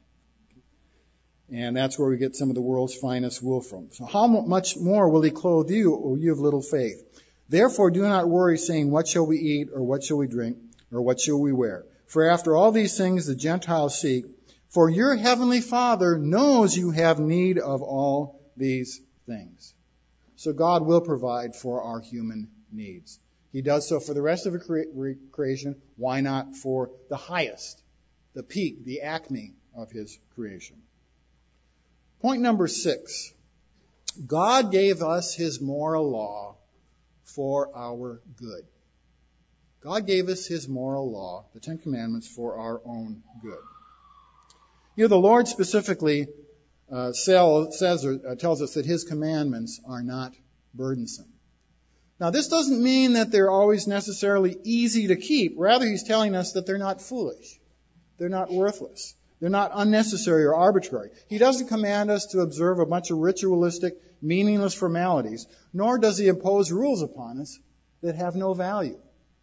And that's where we get some of the world's finest wool from. So how much more will he clothe you, O you of little faith? Therefore do not worry, saying, what shall we eat, or what shall we drink, or what shall we wear? For after all these things the Gentiles seek, for your heavenly Father knows you have need of all these things. So God will provide for our human needs. He does so for the rest of creation. Why not for the highest, the peak, the acme of his creation? Point number 6. God gave us his moral law for our good. God gave us his moral law, the Ten Commandments, for our own good. You know, the Lord specifically tells us that his commandments are not burdensome. Now, this doesn't mean that they're always necessarily easy to keep. Rather, he's telling us that they're not foolish. They're not worthless. They're not unnecessary or arbitrary. He doesn't command us to observe a bunch of ritualistic, meaningless formalities, nor does he impose rules upon us that have no value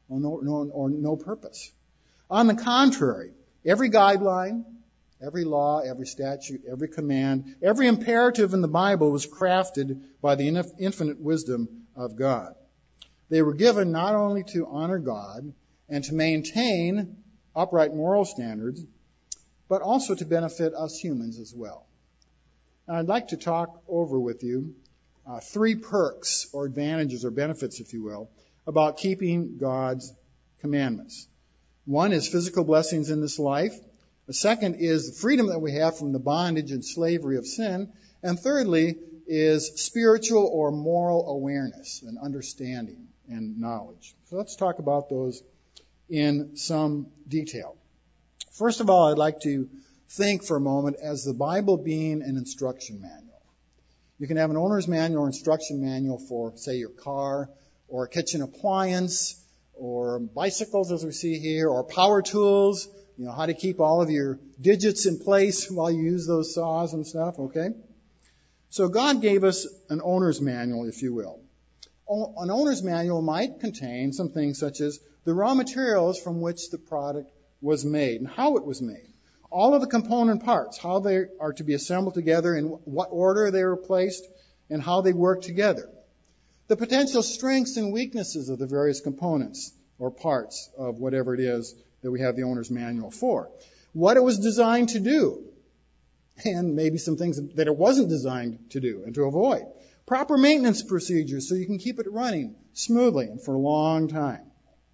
or no purpose. On the contrary, every guideline, every law, every statute, every command, every imperative in the Bible was crafted by the infinite wisdom of God. They were given not only to honor God and to maintain upright moral standards, but also to benefit us humans as well. Now, I'd like to talk over with you 3 perks or advantages or benefits, if you will, about keeping God's commandments. One is physical blessings in this life. The second is the freedom that we have from the bondage and slavery of sin. And thirdly is spiritual or moral awareness and understanding and knowledge. So let's talk about those in some detail. First of all, I'd like to think for a moment as the Bible being an instruction manual. You can have an owner's manual or instruction manual for, say, your car or a kitchen appliance or bicycles, as we see here, or power tools, you know, how to keep all of your digits in place while you use those saws and stuff, okay? So God gave us an owner's manual, if you will. An owner's manual might contain some things such as the raw materials from which the product was made and how it was made. All of the component parts, how they are to be assembled together, in what order they were placed, and how they work together. The potential strengths and weaknesses of the various components or parts of whatever it is that we have the owner's manual for. What it was designed to do, and maybe some things that it wasn't designed to do and to avoid. Proper maintenance procedures so you can keep it running smoothly and for a long time.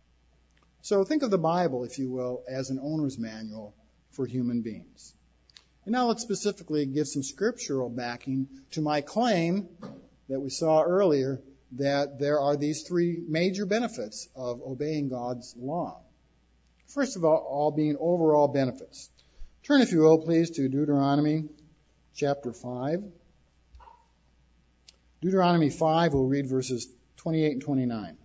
So think of the Bible, if you will, as an owner's manual for human beings. And now let's specifically give some scriptural backing to my claim that we saw earlier that there are these 3 major benefits of obeying God's law. First of all being overall benefits. Turn, if you will, please, to Deuteronomy chapter 5. Deuteronomy 5, we'll read verses 28 and 29.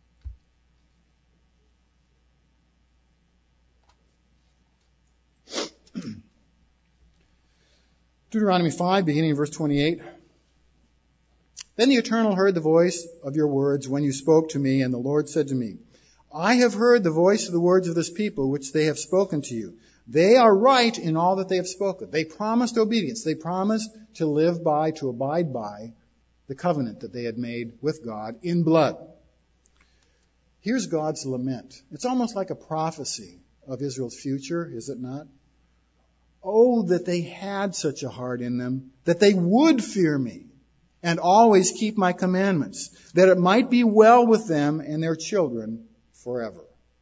Deuteronomy 5, beginning in verse 28. Then the Eternal heard the voice of your words when you spoke to me, and the Lord said to me, I have heard the voice of the words of this people, which they have spoken to you. They are right in all that they have spoken. They promised obedience. They promised to live by, to abide by the covenant that they had made with God in blood. Here's God's lament. It's almost like a prophecy of Israel's future, is it not? Oh, that they had such a heart in them, that they would fear me and always keep my commandments, that it might be well with them and their children forever.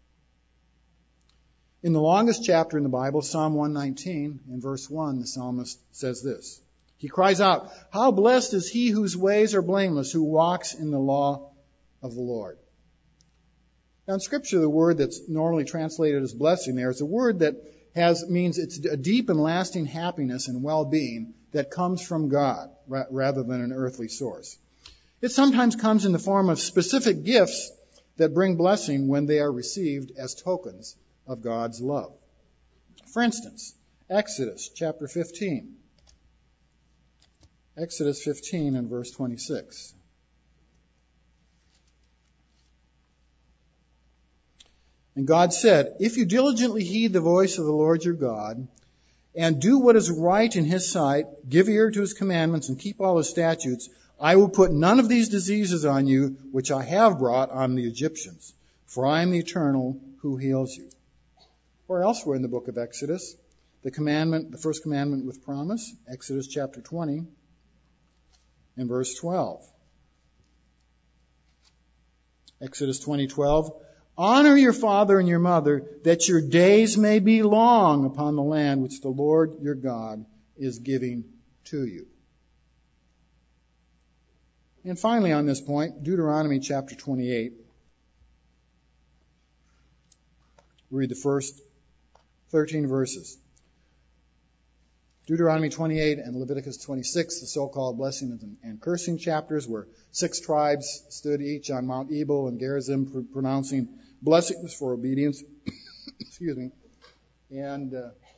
In the longest chapter in the Bible, Psalm 119, in verse 1, the psalmist says this. He cries out, how blessed is he whose ways are blameless, who walks in the law of the Lord. Now in Scripture, the word that's normally translated as blessing there is a word that means it's a deep and lasting happiness and well-being that comes from God rather than an earthly source. It sometimes comes in the form of specific gifts that bring blessing when they are received as tokens of God's love. For instance, Exodus chapter 15. Exodus 15 and verse 26. And God said, "If you diligently heed the voice of the Lord your God, and do what is right in His sight, give ear to His commandments, and keep all His statutes, I will put none of these diseases on you, which I have brought on the Egyptians. For I am the Eternal who heals you." Or elsewhere in the book of Exodus, the first commandment with promise, Exodus chapter 20 and verse 12. Exodus 20:12. "Honor your father and your mother, that your days may be long upon the land which the Lord your God is giving to you." And finally on this point, Deuteronomy chapter 28. Read the first 13 verses. Deuteronomy 28 and Leviticus 26, the so-called blessing and cursing chapters, where 6 tribes stood each on Mount Ebal and Gerizim pronouncing blessings for obedience. Excuse me. And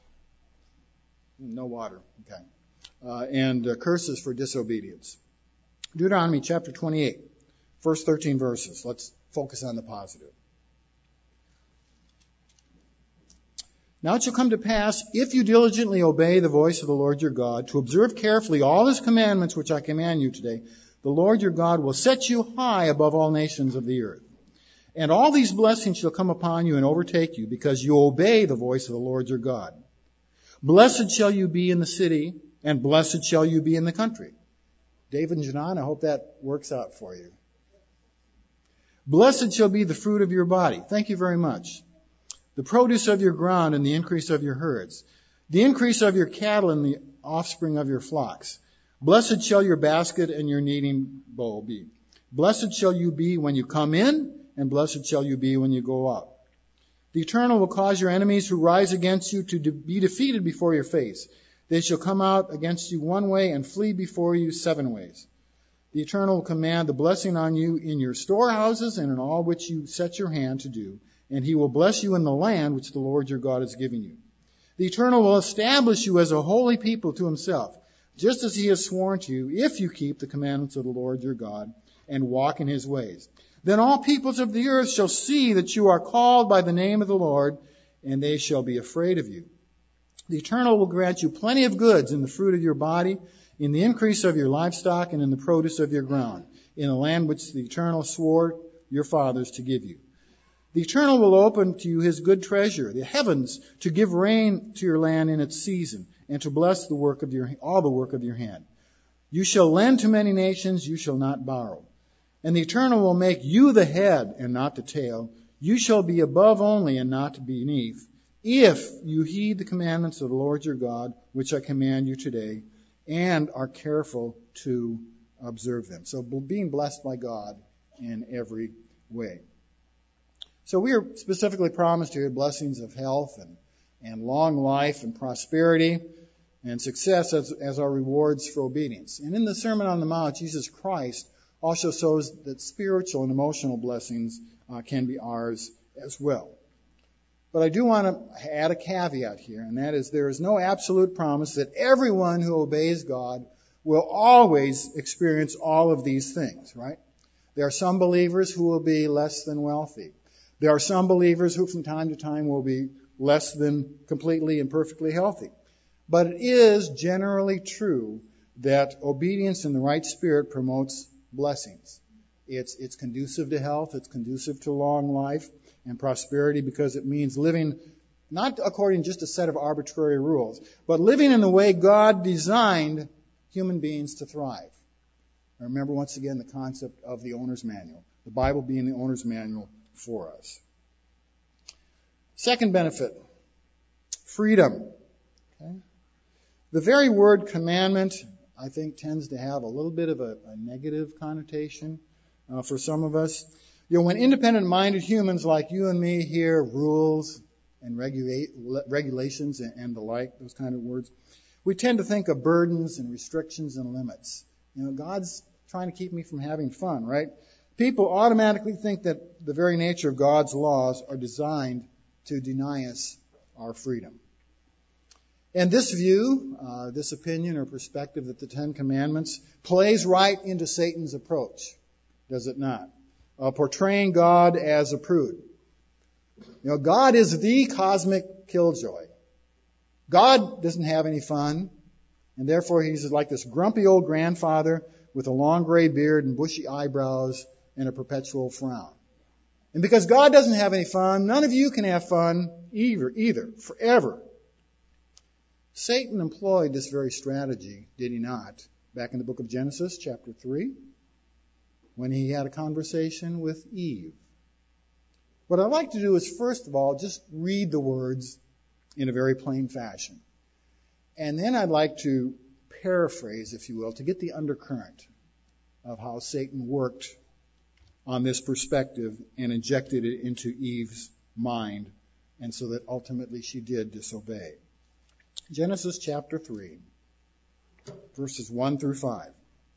no water. Okay. And curses for disobedience. Deuteronomy chapter 28, first 13 verses. Let's focus on the positive. "Now it shall come to pass, if you diligently obey the voice of the Lord your God, to observe carefully all His commandments which I command you today, the Lord your God will set you high above all nations of the earth. And all these blessings shall come upon you and overtake you, because you obey the voice of the Lord your God. Blessed shall you be in the city, and blessed shall you be in the country." David and Janan, I hope that works out for you. "Blessed shall be the fruit of your body." Thank you very much. "The produce of your ground and the increase of your herds, the increase of your cattle and the offspring of your flocks. Blessed shall your basket and your kneading bowl be. Blessed shall you be when you come in, and blessed shall you be when you go out. The Eternal will cause your enemies who rise against you to be defeated before your face. They shall come out against you one way and flee before you 7 ways. The Eternal will command the blessing on you in your storehouses and in all which you set your hand to do, and He will bless you in the land which the Lord your God is giving you. The Eternal will establish you as a holy people to Himself, just as He has sworn to you, if you keep the commandments of the Lord your God and walk in His ways. Then all peoples of the earth shall see that you are called by the name of the Lord, and they shall be afraid of you. The Eternal will grant you plenty of goods in the fruit of your body, in the increase of your livestock, and in the produce of your ground, in the land which the Eternal swore your fathers to give you. The Eternal will open to you His good treasure, the heavens, to give rain to your land in its season, and to bless all the work of your hand. You shall lend to many nations, you shall not borrow. And the Eternal will make you the head and not the tail. You shall be above only and not beneath, if you heed the commandments of the Lord your God, which I command you today, and are careful to observe them." So being blessed by God in every way. So we are specifically promised here blessings of health and long life and prosperity and success as our rewards for obedience. And in the Sermon on the Mount, Jesus Christ also shows that spiritual and emotional blessings can be ours as well. But I do want to add a caveat here, and that is there is no absolute promise that everyone who obeys God will always experience all of these things, right? There are some believers who will be less than wealthy. There are some believers who from time to time will be less than completely and perfectly healthy. But it is generally true that obedience in the right spirit promotes blessings. It's conducive to health, it's conducive to long life and prosperity, because it means living not according to just a set of arbitrary rules, but living in the way God designed human beings to thrive. Now remember once again the concept of the owner's manual, the Bible being the owner's manual for us. Second benefit, freedom. Okay? The very word commandment, I think, tends to have a little bit of a negative connotation for some of us. When independent-minded humans like you and me hear rules and regulations and the like, those kind of words, we tend to think of burdens and restrictions and limits. God's trying to keep me from having fun, right? People automatically think that the very nature of God's laws are designed to deny us our freedom. And this view, this opinion or perspective that the Ten Commandments plays right into Satan's approach, does it not? Portraying God as a prude. God is the cosmic killjoy. God doesn't have any fun, and therefore he's like this grumpy old grandfather with a long gray beard and bushy eyebrows and a perpetual frown. And because God doesn't have any fun, none of you can have fun either, forever. Satan employed this very strategy, did he not, back in the book of Genesis, chapter 3, when he had a conversation with Eve. What I'd like to do is, first of all, just read the words in a very plain fashion. And then I'd like to paraphrase, if you will, to get the undercurrent of how Satan worked on this perspective and injected it into Eve's mind, and so that ultimately she did disobey. Genesis chapter 3, verses 1 through 5.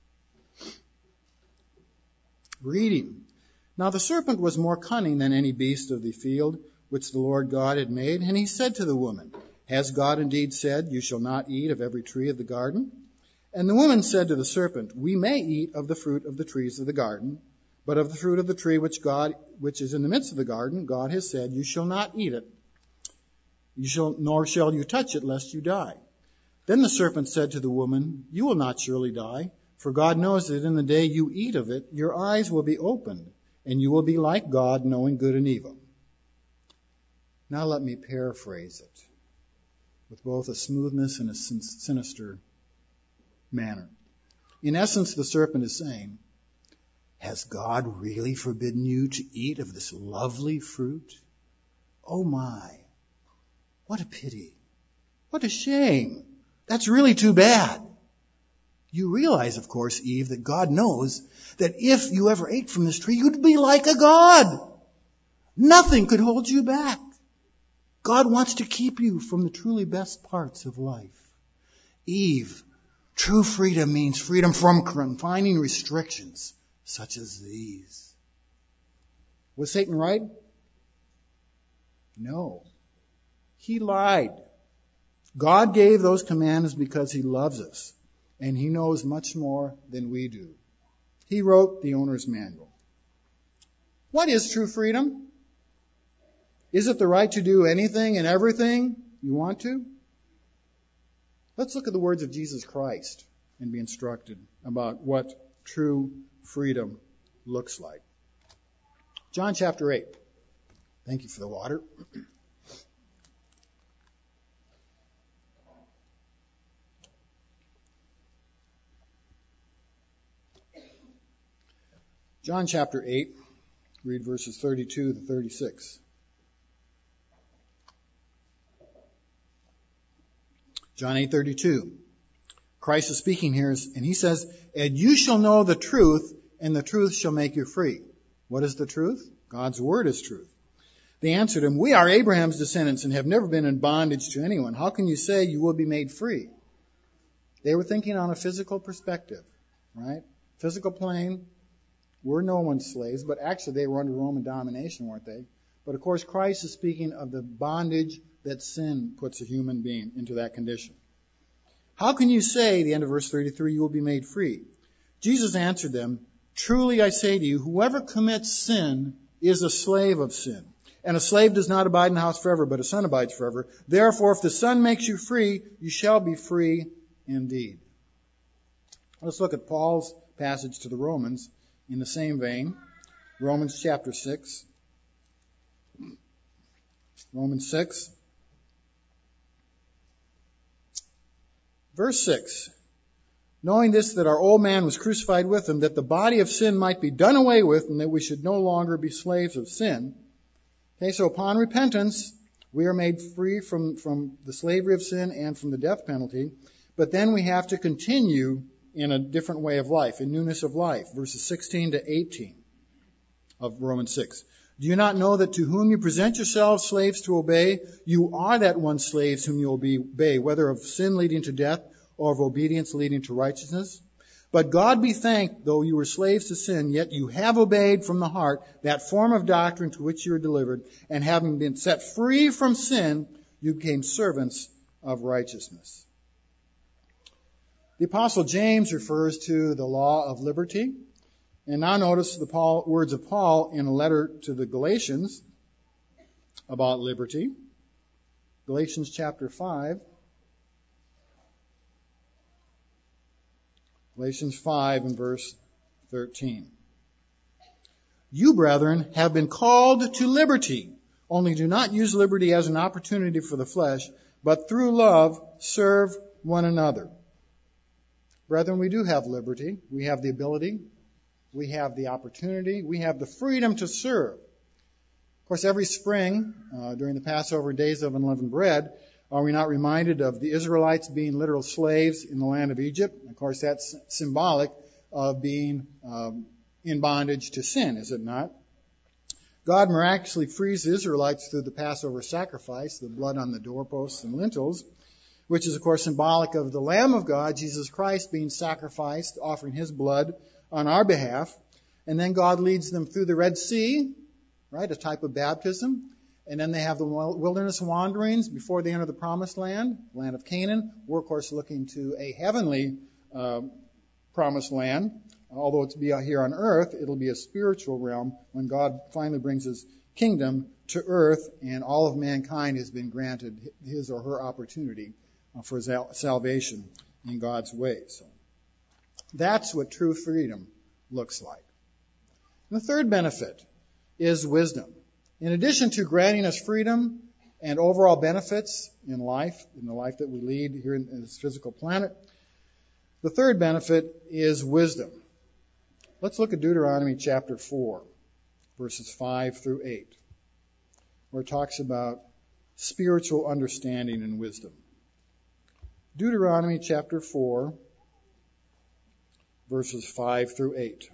Reading. Now the serpent was more cunning than any beast of the field which the Lord God had made, and he said to the woman, Has God indeed said, You shall not eat of every tree of the garden? And the woman said to the serpent, We may eat of the fruit of the trees of the garden, but of the fruit of the tree which is in the midst of the garden, God has said, You shall not eat it, nor shall you touch it, lest you die. Then the serpent said to the woman, You will not surely die, for God knows that in the day you eat of it, your eyes will be opened, and you will be like God, knowing good and evil. Now let me paraphrase it with both a smoothness and a sinister manner. In essence, the serpent is saying, Has God really forbidden you to eat of this lovely fruit? Oh my, what a pity. What a shame. That's really too bad. You realize, of course, Eve, that God knows that if you ever ate from this tree, you'd be like a god. Nothing could hold you back. God wants to keep you from the truly best parts of life. Eve, true freedom means freedom from confining restrictions such as these. Was Satan right? No. He lied. God gave those commandments because he loves us, and he knows much more than we do. He wrote the owner's manual. What is true freedom? Is it the right to do anything and everything you want to? Let's look at the words of Jesus Christ and be instructed about what true freedom looks like. John chapter 8. Thank you for the water. John chapter 8, read verses 32 to 36. John 8:32. Christ is speaking here, and he says, And you shall know the truth, and the truth shall make you free. What is the truth? God's word is truth. They answered him, We are Abraham's descendants and have never been in bondage to anyone. How can you say you will be made free? They were thinking on a physical perspective, right? Physical plane. We're no one's slaves, but actually they were under Roman domination, weren't they? But of course, Christ is speaking of the bondage that sin puts a human being into that condition. How can you say, the end of verse 33, you will be made free? Jesus answered them, Truly I say to you, whoever commits sin is a slave of sin. And a slave does not abide in the house forever, but a son abides forever. Therefore, if the Son makes you free, you shall be free indeed. Let's look at Paul's passage to the Romans in the same vein. Romans chapter 6. Romans 6. Verse 6. Knowing this, that our old man was crucified with him, that the body of sin might be done away with, and that we should no longer be slaves of sin. Okay, so upon repentance, we are made free from the slavery of sin and from the death penalty. But then we have to continue in a different way of life, in newness of life. Verses 16 to 18. of Romans 6. Do you not know that to whom you present yourselves slaves to obey, you are that one slaves whom you obey, whether of sin leading to death or of obedience leading to righteousness? But God be thanked, though you were slaves to sin, yet you have obeyed from the heart that form of doctrine to which you were delivered, and having been set free from sin, you became servants of righteousness. The Apostle James refers to the law of liberty. And now notice the words of Paul in a letter to the Galatians about liberty. Galatians chapter 5. Galatians 5 and verse 13. You, brethren, have been called to liberty. Only do not use liberty as an opportunity for the flesh, but through love serve one another. Brethren, we do have liberty. We have the ability. We have the opportunity. We have the freedom to serve. Of course, every spring, during the Passover days of unleavened bread, are we not reminded of the Israelites being literal slaves in the land of Egypt? Of course, that's symbolic of being in bondage to sin, is it not? God miraculously frees the Israelites through the Passover sacrifice, the blood on the doorposts and lintels, which is, of course, symbolic of the Lamb of God, Jesus Christ, being sacrificed, offering his blood on our behalf. And then God leads them through the Red Sea, right, a type of baptism. And then they have the wilderness wanderings before they enter the promised land of Canaan. We're, of course, looking to a heavenly promised land. Although it's be here on earth, it'll be a spiritual realm when God finally brings his kingdom to earth and all of mankind has been granted his or her opportunity for salvation in God's way. So that's what true freedom looks like. And the third benefit is wisdom. In addition to granting us freedom and overall benefits in life, in the life that we lead here in this physical planet, the third benefit is wisdom. Let's look at Deuteronomy chapter 4, verses 5 through 8, where it talks about spiritual understanding and wisdom. Deuteronomy chapter 4, verses 5 through 8.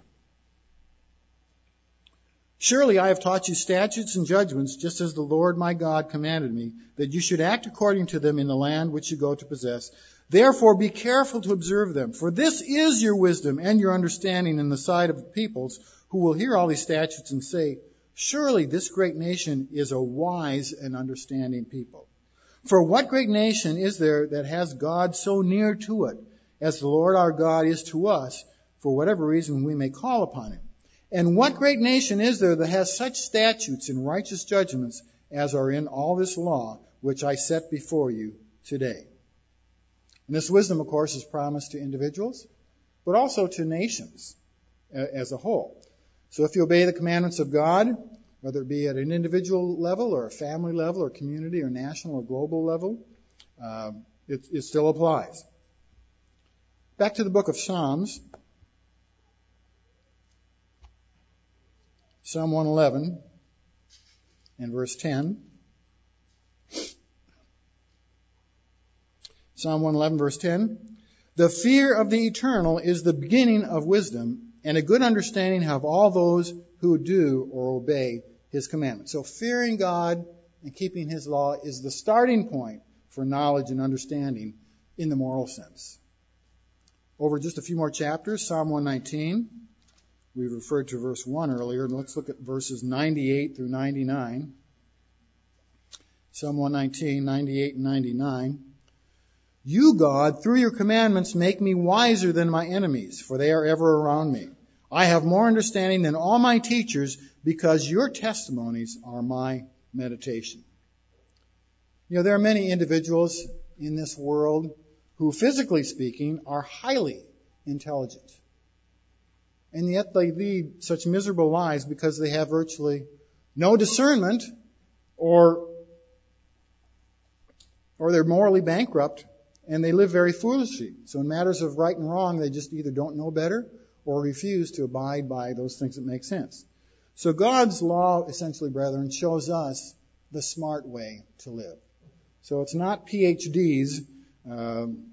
Surely I have taught you statutes and judgments, just as the Lord my God commanded me, that you should act according to them in the land which you go to possess. Therefore be careful to observe them, for this is your wisdom and your understanding in the sight of the peoples who will hear all these statutes and say, surely this great nation is a wise and understanding people. For what great nation is there that has God so near to it, as the Lord our God is to us, for whatever reason we may call upon him? And what great nation is there that has such statutes and righteous judgments as are in all this law, which I set before you today? And this wisdom, of course, is promised to individuals, but also to nations as a whole. So if you obey the commandments of God, whether it be at an individual level or a family level or community or national or global level, it still applies. Back to the book of Psalms. Psalm 111 and verse 10. Psalm 111 verse 10. The fear of the eternal is the beginning of wisdom, and a good understanding have all those who do or obey his commandments. So fearing God and keeping his law is the starting point for knowledge and understanding in the moral sense. Over just a few more chapters, Psalm 119. We referred to verse 1 earlier, and let's look at verses 98 through 99. Psalm 119, 98 and 99. You, God, through your commandments make me wiser than my enemies, for they are ever around me. I have more understanding than all my teachers, because your testimonies are my meditation. You know, there are many individuals in this world who, physically speaking, are highly intelligent. And yet they lead such miserable lives because they have virtually no discernment or they're morally bankrupt and they live very foolishly. So in matters of right and wrong, they just either don't know better or refuse to abide by those things that make sense. So God's law, essentially, brethren, shows us the smart way to live. So it's not PhDs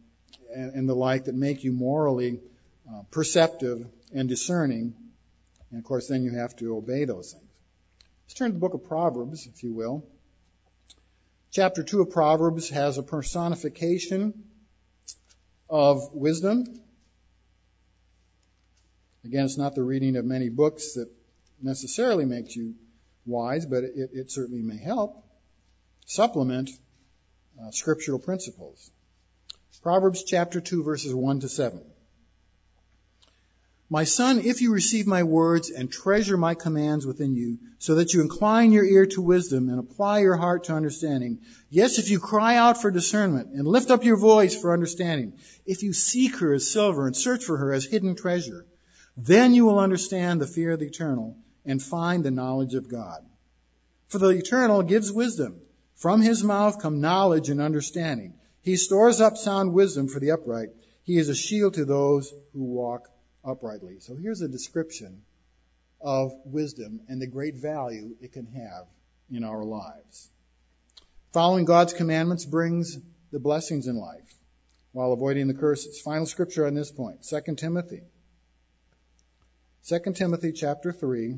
and the like that make you morally perceptive and discerning And of course, then you have to obey those things. Let's turn to the book of Proverbs, if you will. Chapter 2 of Proverbs has a personification of wisdom. Again, it's not the reading of many books that necessarily makes you wise, but it certainly may help supplement scriptural principles. Proverbs chapter 2, verses 1 to 7. My son, if you receive my words and treasure my commands within you, so that you incline your ear to wisdom and apply your heart to understanding, yes, if you cry out for discernment and lift up your voice for understanding, if you seek her as silver and search for her as hidden treasure, then you will understand the fear of the Eternal and find the knowledge of God. For the Eternal gives wisdom. From his mouth come knowledge and understanding. He stores up sound wisdom for the upright. He is a shield to those who walk uprightly. So here's a description of wisdom and the great value it can have in our lives. Following God's commandments brings the blessings in life while avoiding the curses. Final scripture on this point, 2 Timothy. 2 Timothy chapter 3,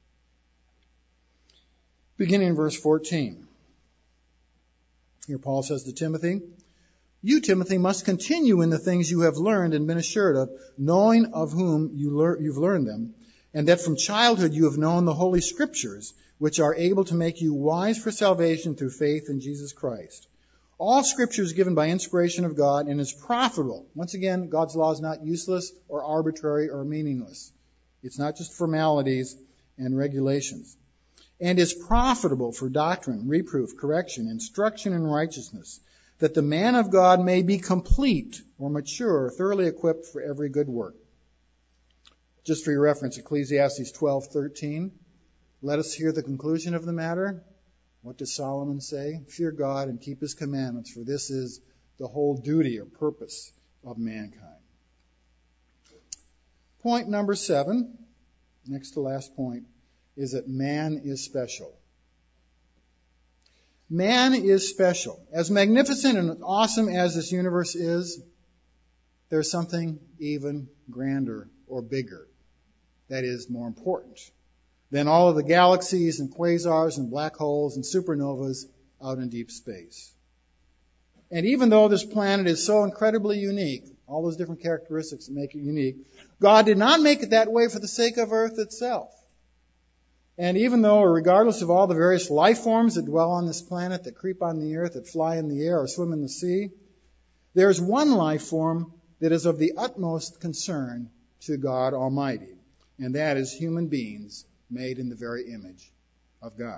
beginning in verse 14. Here Paul says to Timothy, you, Timothy, must continue in the things you have learned and been assured of, knowing of whom you've learned them, and that from childhood you have known the Holy Scriptures, which are able to make you wise for salvation through faith in Jesus Christ. All Scripture is given by inspiration of God and is profitable. Once again, God's law is not useless or arbitrary or meaningless. It's not just formalities and regulations. And is profitable for doctrine, reproof, correction, instruction in righteousness, that the man of God may be complete or mature, thoroughly equipped for every good work. Just for your reference, Ecclesiastes 12:13. Let us hear the conclusion of the matter. What does Solomon say? Fear God and keep his commandments, for this is the whole duty or purpose of mankind. Point number 7, next to last point, is that man is special. Man is special. As magnificent and awesome as this universe is, there's something even grander or bigger that is more important than all of the galaxies and quasars and black holes and supernovas out in deep space. And even though this planet is so incredibly unique, all those different characteristics that make it unique, God did not make it that way for the sake of Earth itself. And even though, regardless of all the various life forms that dwell on this planet, that creep on the earth, that fly in the air or swim in the sea, there's one life form that is of the utmost concern to God Almighty, and that is human beings made in the very image of God.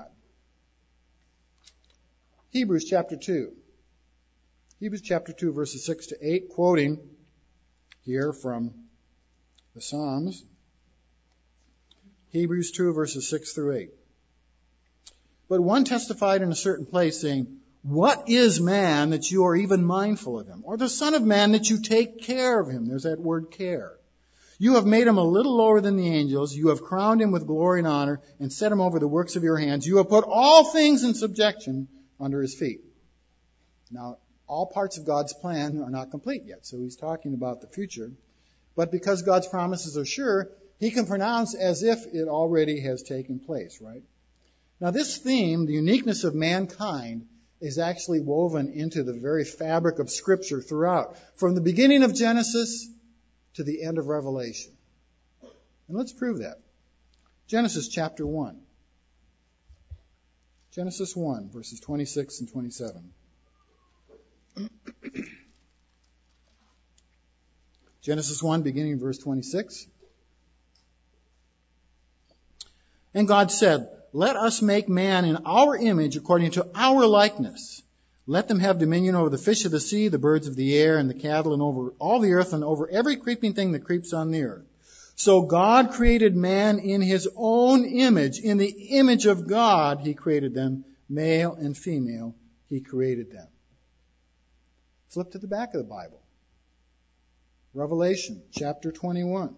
Hebrews chapter 2. Hebrews chapter 2, verses 6 to 8, quoting here from the Psalms. Hebrews 2, verses 6 through 8. But one testified in a certain place, saying, what is man that you are even mindful of him? Or the son of man that you take care of him? There's that word care. You have made him a little lower than the angels. You have crowned him with glory and honor and set him over the works of your hands. You have put all things in subjection under his feet. Now, all parts of God's plan are not complete yet, so he's talking about the future. But because God's promises are sure, he can pronounce as if it already has taken place, right? Now this theme, the uniqueness of mankind, is actually woven into the very fabric of Scripture throughout, from the beginning of Genesis to the end of Revelation. And let's prove that. Genesis chapter 1. Genesis 1, verses 26 and 27. Genesis 1, beginning in verse 26. And God said, let us make man in our image according to our likeness. Let them have dominion over the fish of the sea, the birds of the air, and the cattle, and over all the earth, and over every creeping thing that creeps on the earth. So God created man in his own image. In the image of God, he created them. Male and female, he created them. Flip to the back of the Bible. Revelation chapter 21.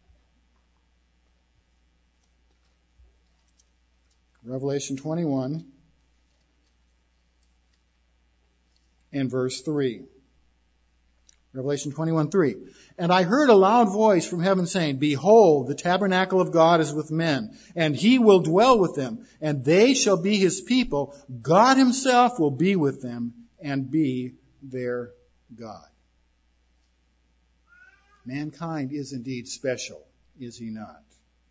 Revelation 21 and verse 3. Revelation 21:3. And I heard a loud voice from heaven saying, Behold, the tabernacle of God is with men, and he will dwell with them, and they shall be his people. God himself will be with them and be their God. Mankind is indeed special, is he not?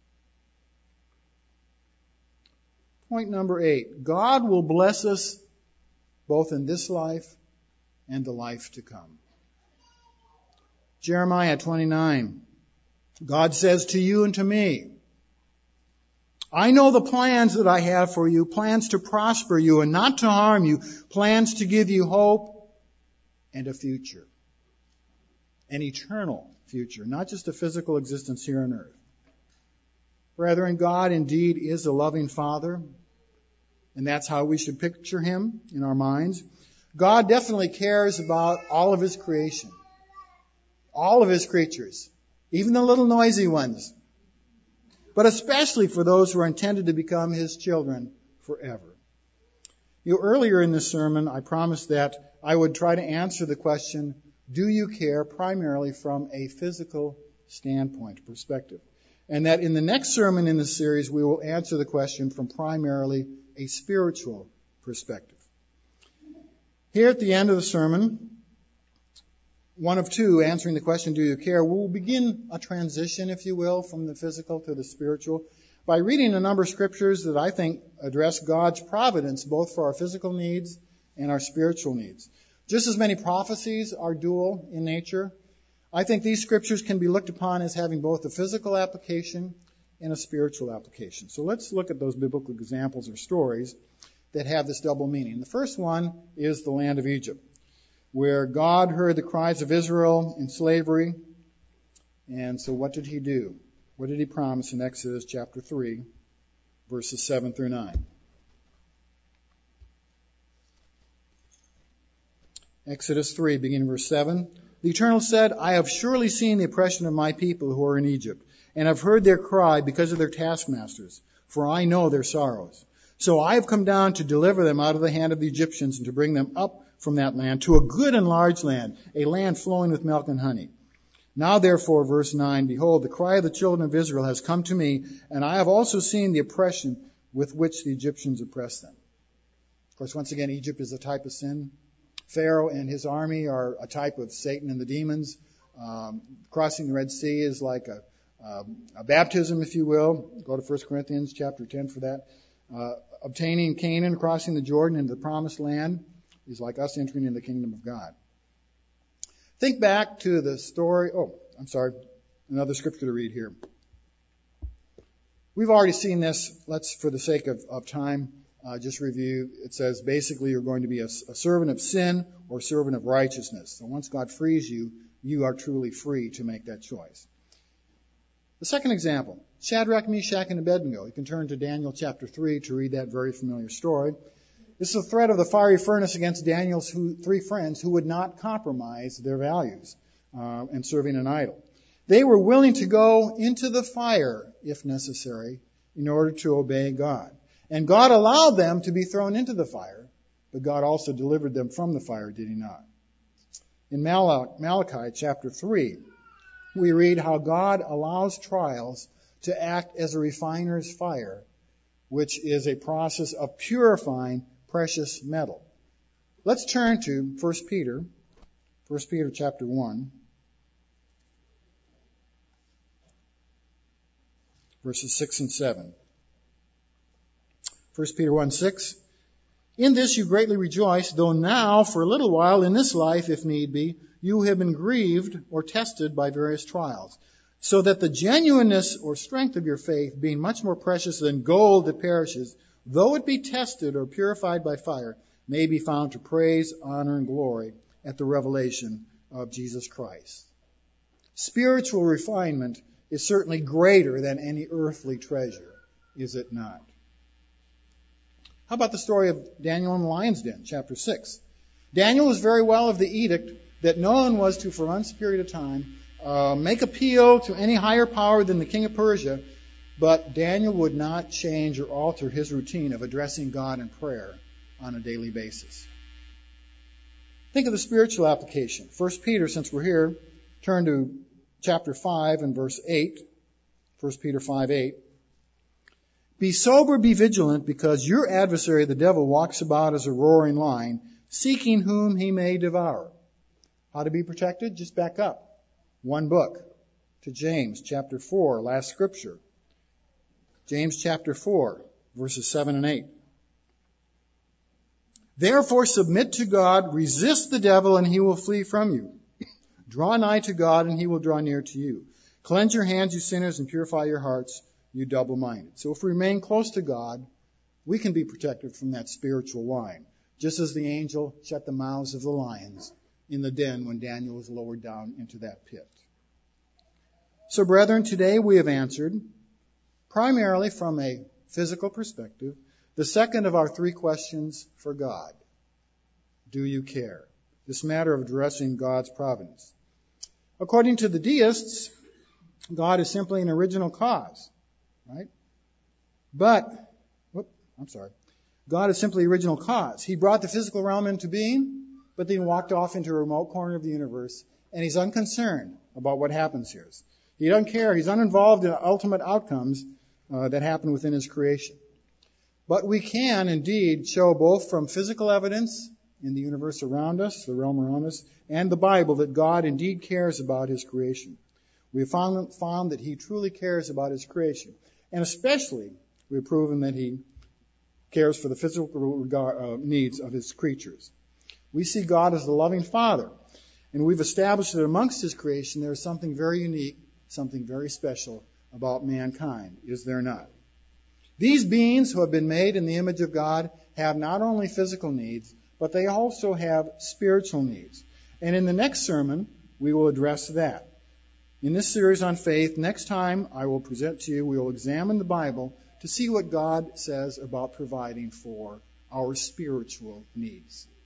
Point number 8. God will bless us both in this life and the life to come. Jeremiah 29. God says to you and to me, I know the plans that I have for you, plans to prosper you and not to harm you, plans to give you hope and a future. An eternal future, not just a physical existence here on earth. Brethren, God indeed is a loving Father, and that's how we should picture him in our minds. God definitely cares about all of his creation, all of his creatures, even the little noisy ones, but especially for those who are intended to become his children forever. Earlier in this sermon, I promised that I would try to answer the question, do you care, primarily from a physical standpoint, perspective? And that in the next sermon in this series, we will answer the question from primarily a spiritual perspective. Here at the end of the sermon, one of two, answering the question, do you care, we'll begin a transition, if you will, from the physical to the spiritual by reading a number of scriptures that I think address God's providence both for our physical needs and our spiritual needs. Just as many prophecies are dual in nature, I think these scriptures can be looked upon as having both a physical application and a spiritual application. So let's look at those biblical examples or stories that have this double meaning. The first one is the land of Egypt, where God heard the cries of Israel in slavery. And so what did he do? What did he promise in Exodus chapter 3, verses 7 through 9? Exodus 3, beginning verse 7. The Eternal said, I have surely seen the oppression of my people who are in Egypt, and have heard their cry because of their taskmasters, for I know their sorrows. So I have come down to deliver them out of the hand of the Egyptians and to bring them up from that land to a good and large land, a land flowing with milk and honey. Now therefore, verse 9, behold, the cry of the children of Israel has come to me, and I have also seen the oppression with which the Egyptians oppress them. Of course, once again, Egypt is a type of sin. Pharaoh and his army are a type of Satan and the demons. Crossing the Red Sea is like a baptism, if you will. Go to 1 Corinthians chapter 10 for that. Obtaining Canaan, crossing the Jordan into the promised land, is like us entering into the kingdom of God. Think back to the story. Another scripture to read here. We've already seen this. Let's, for the sake of time, just review. It says basically you're going to be a servant of sin or servant of righteousness. So once God frees you, you are truly free to make that choice. The second example, Shadrach, Meshach, and Abednego. You can turn to Daniel chapter 3 to read that very familiar story. This is the threat of the fiery furnace against Daniel's three friends who would not compromise their values in serving an idol. They were willing to go into the fire, if necessary, in order to obey God. And God allowed them to be thrown into the fire, but God also delivered them from the fire, did he not? In Malachi chapter 3, we read how God allows trials to act as a refiner's fire, which is a process of purifying precious metal. Let's turn to 1 Peter chapter 1, verses 6 and 7. 1 Peter 1:6. In this you greatly rejoice, though now, for a little while in this life, if need be, you have been grieved or tested by various trials, so that the genuineness or strength of your faith, being much more precious than gold that perishes, though it be tested or purified by fire, may be found to praise, honor, and glory at the revelation of Jesus Christ. Spiritual refinement is certainly greater than any earthly treasure, is it not? How about the story of Daniel in the lion's den, chapter 6? Daniel was very well of the edict that no one was to, for a month's period of time, make appeal to any higher power than the king of Persia, but Daniel would not change or alter his routine of addressing God in prayer on a daily basis. Think of the spiritual application. 1 Peter, since we're here, turn to chapter 5 and verse 8. 1 Peter 5:8. Be sober, be vigilant, because your adversary, the devil, walks about as a roaring lion, seeking whom he may devour. How to be protected? Just back up one book to James chapter 4, last scripture. James chapter 4, verses 7 and 8. Therefore submit to God, resist the devil, and he will flee from you. Draw nigh to God, and he will draw near to you. Cleanse your hands, you sinners, and purify your hearts, you double-minded. So if we remain close to God, we can be protected from that spiritual lion, just as the angel shut the mouths of the lions in the den when Daniel was lowered down into that pit. So, brethren, today we have answered, primarily from a physical perspective, the second of our three questions for God. Do you care? This matter of addressing God's providence. According to the deists, God is simply an original cause, right? God is simply original cause. He brought the physical realm into being, but then walked off into a remote corner of the universe, and he's unconcerned about what happens here. He doesn't care. He's uninvolved in ultimate outcomes that happen within his creation. But we can indeed show both from physical evidence in the universe around us, the realm around us, and the Bible that God indeed cares about his creation. We have found that he truly cares about his creation. And especially, we've proven that he cares for the physical needs of his creatures. We see God as the loving Father. And we've established that amongst his creation there is something very unique, something very special about mankind, is there not? These beings who have been made in the image of God have not only physical needs, but they also have spiritual needs. And in the next sermon, we will address that. In this series on faith, next time I will present to you, we will examine the Bible to see what God says about providing for our spiritual needs.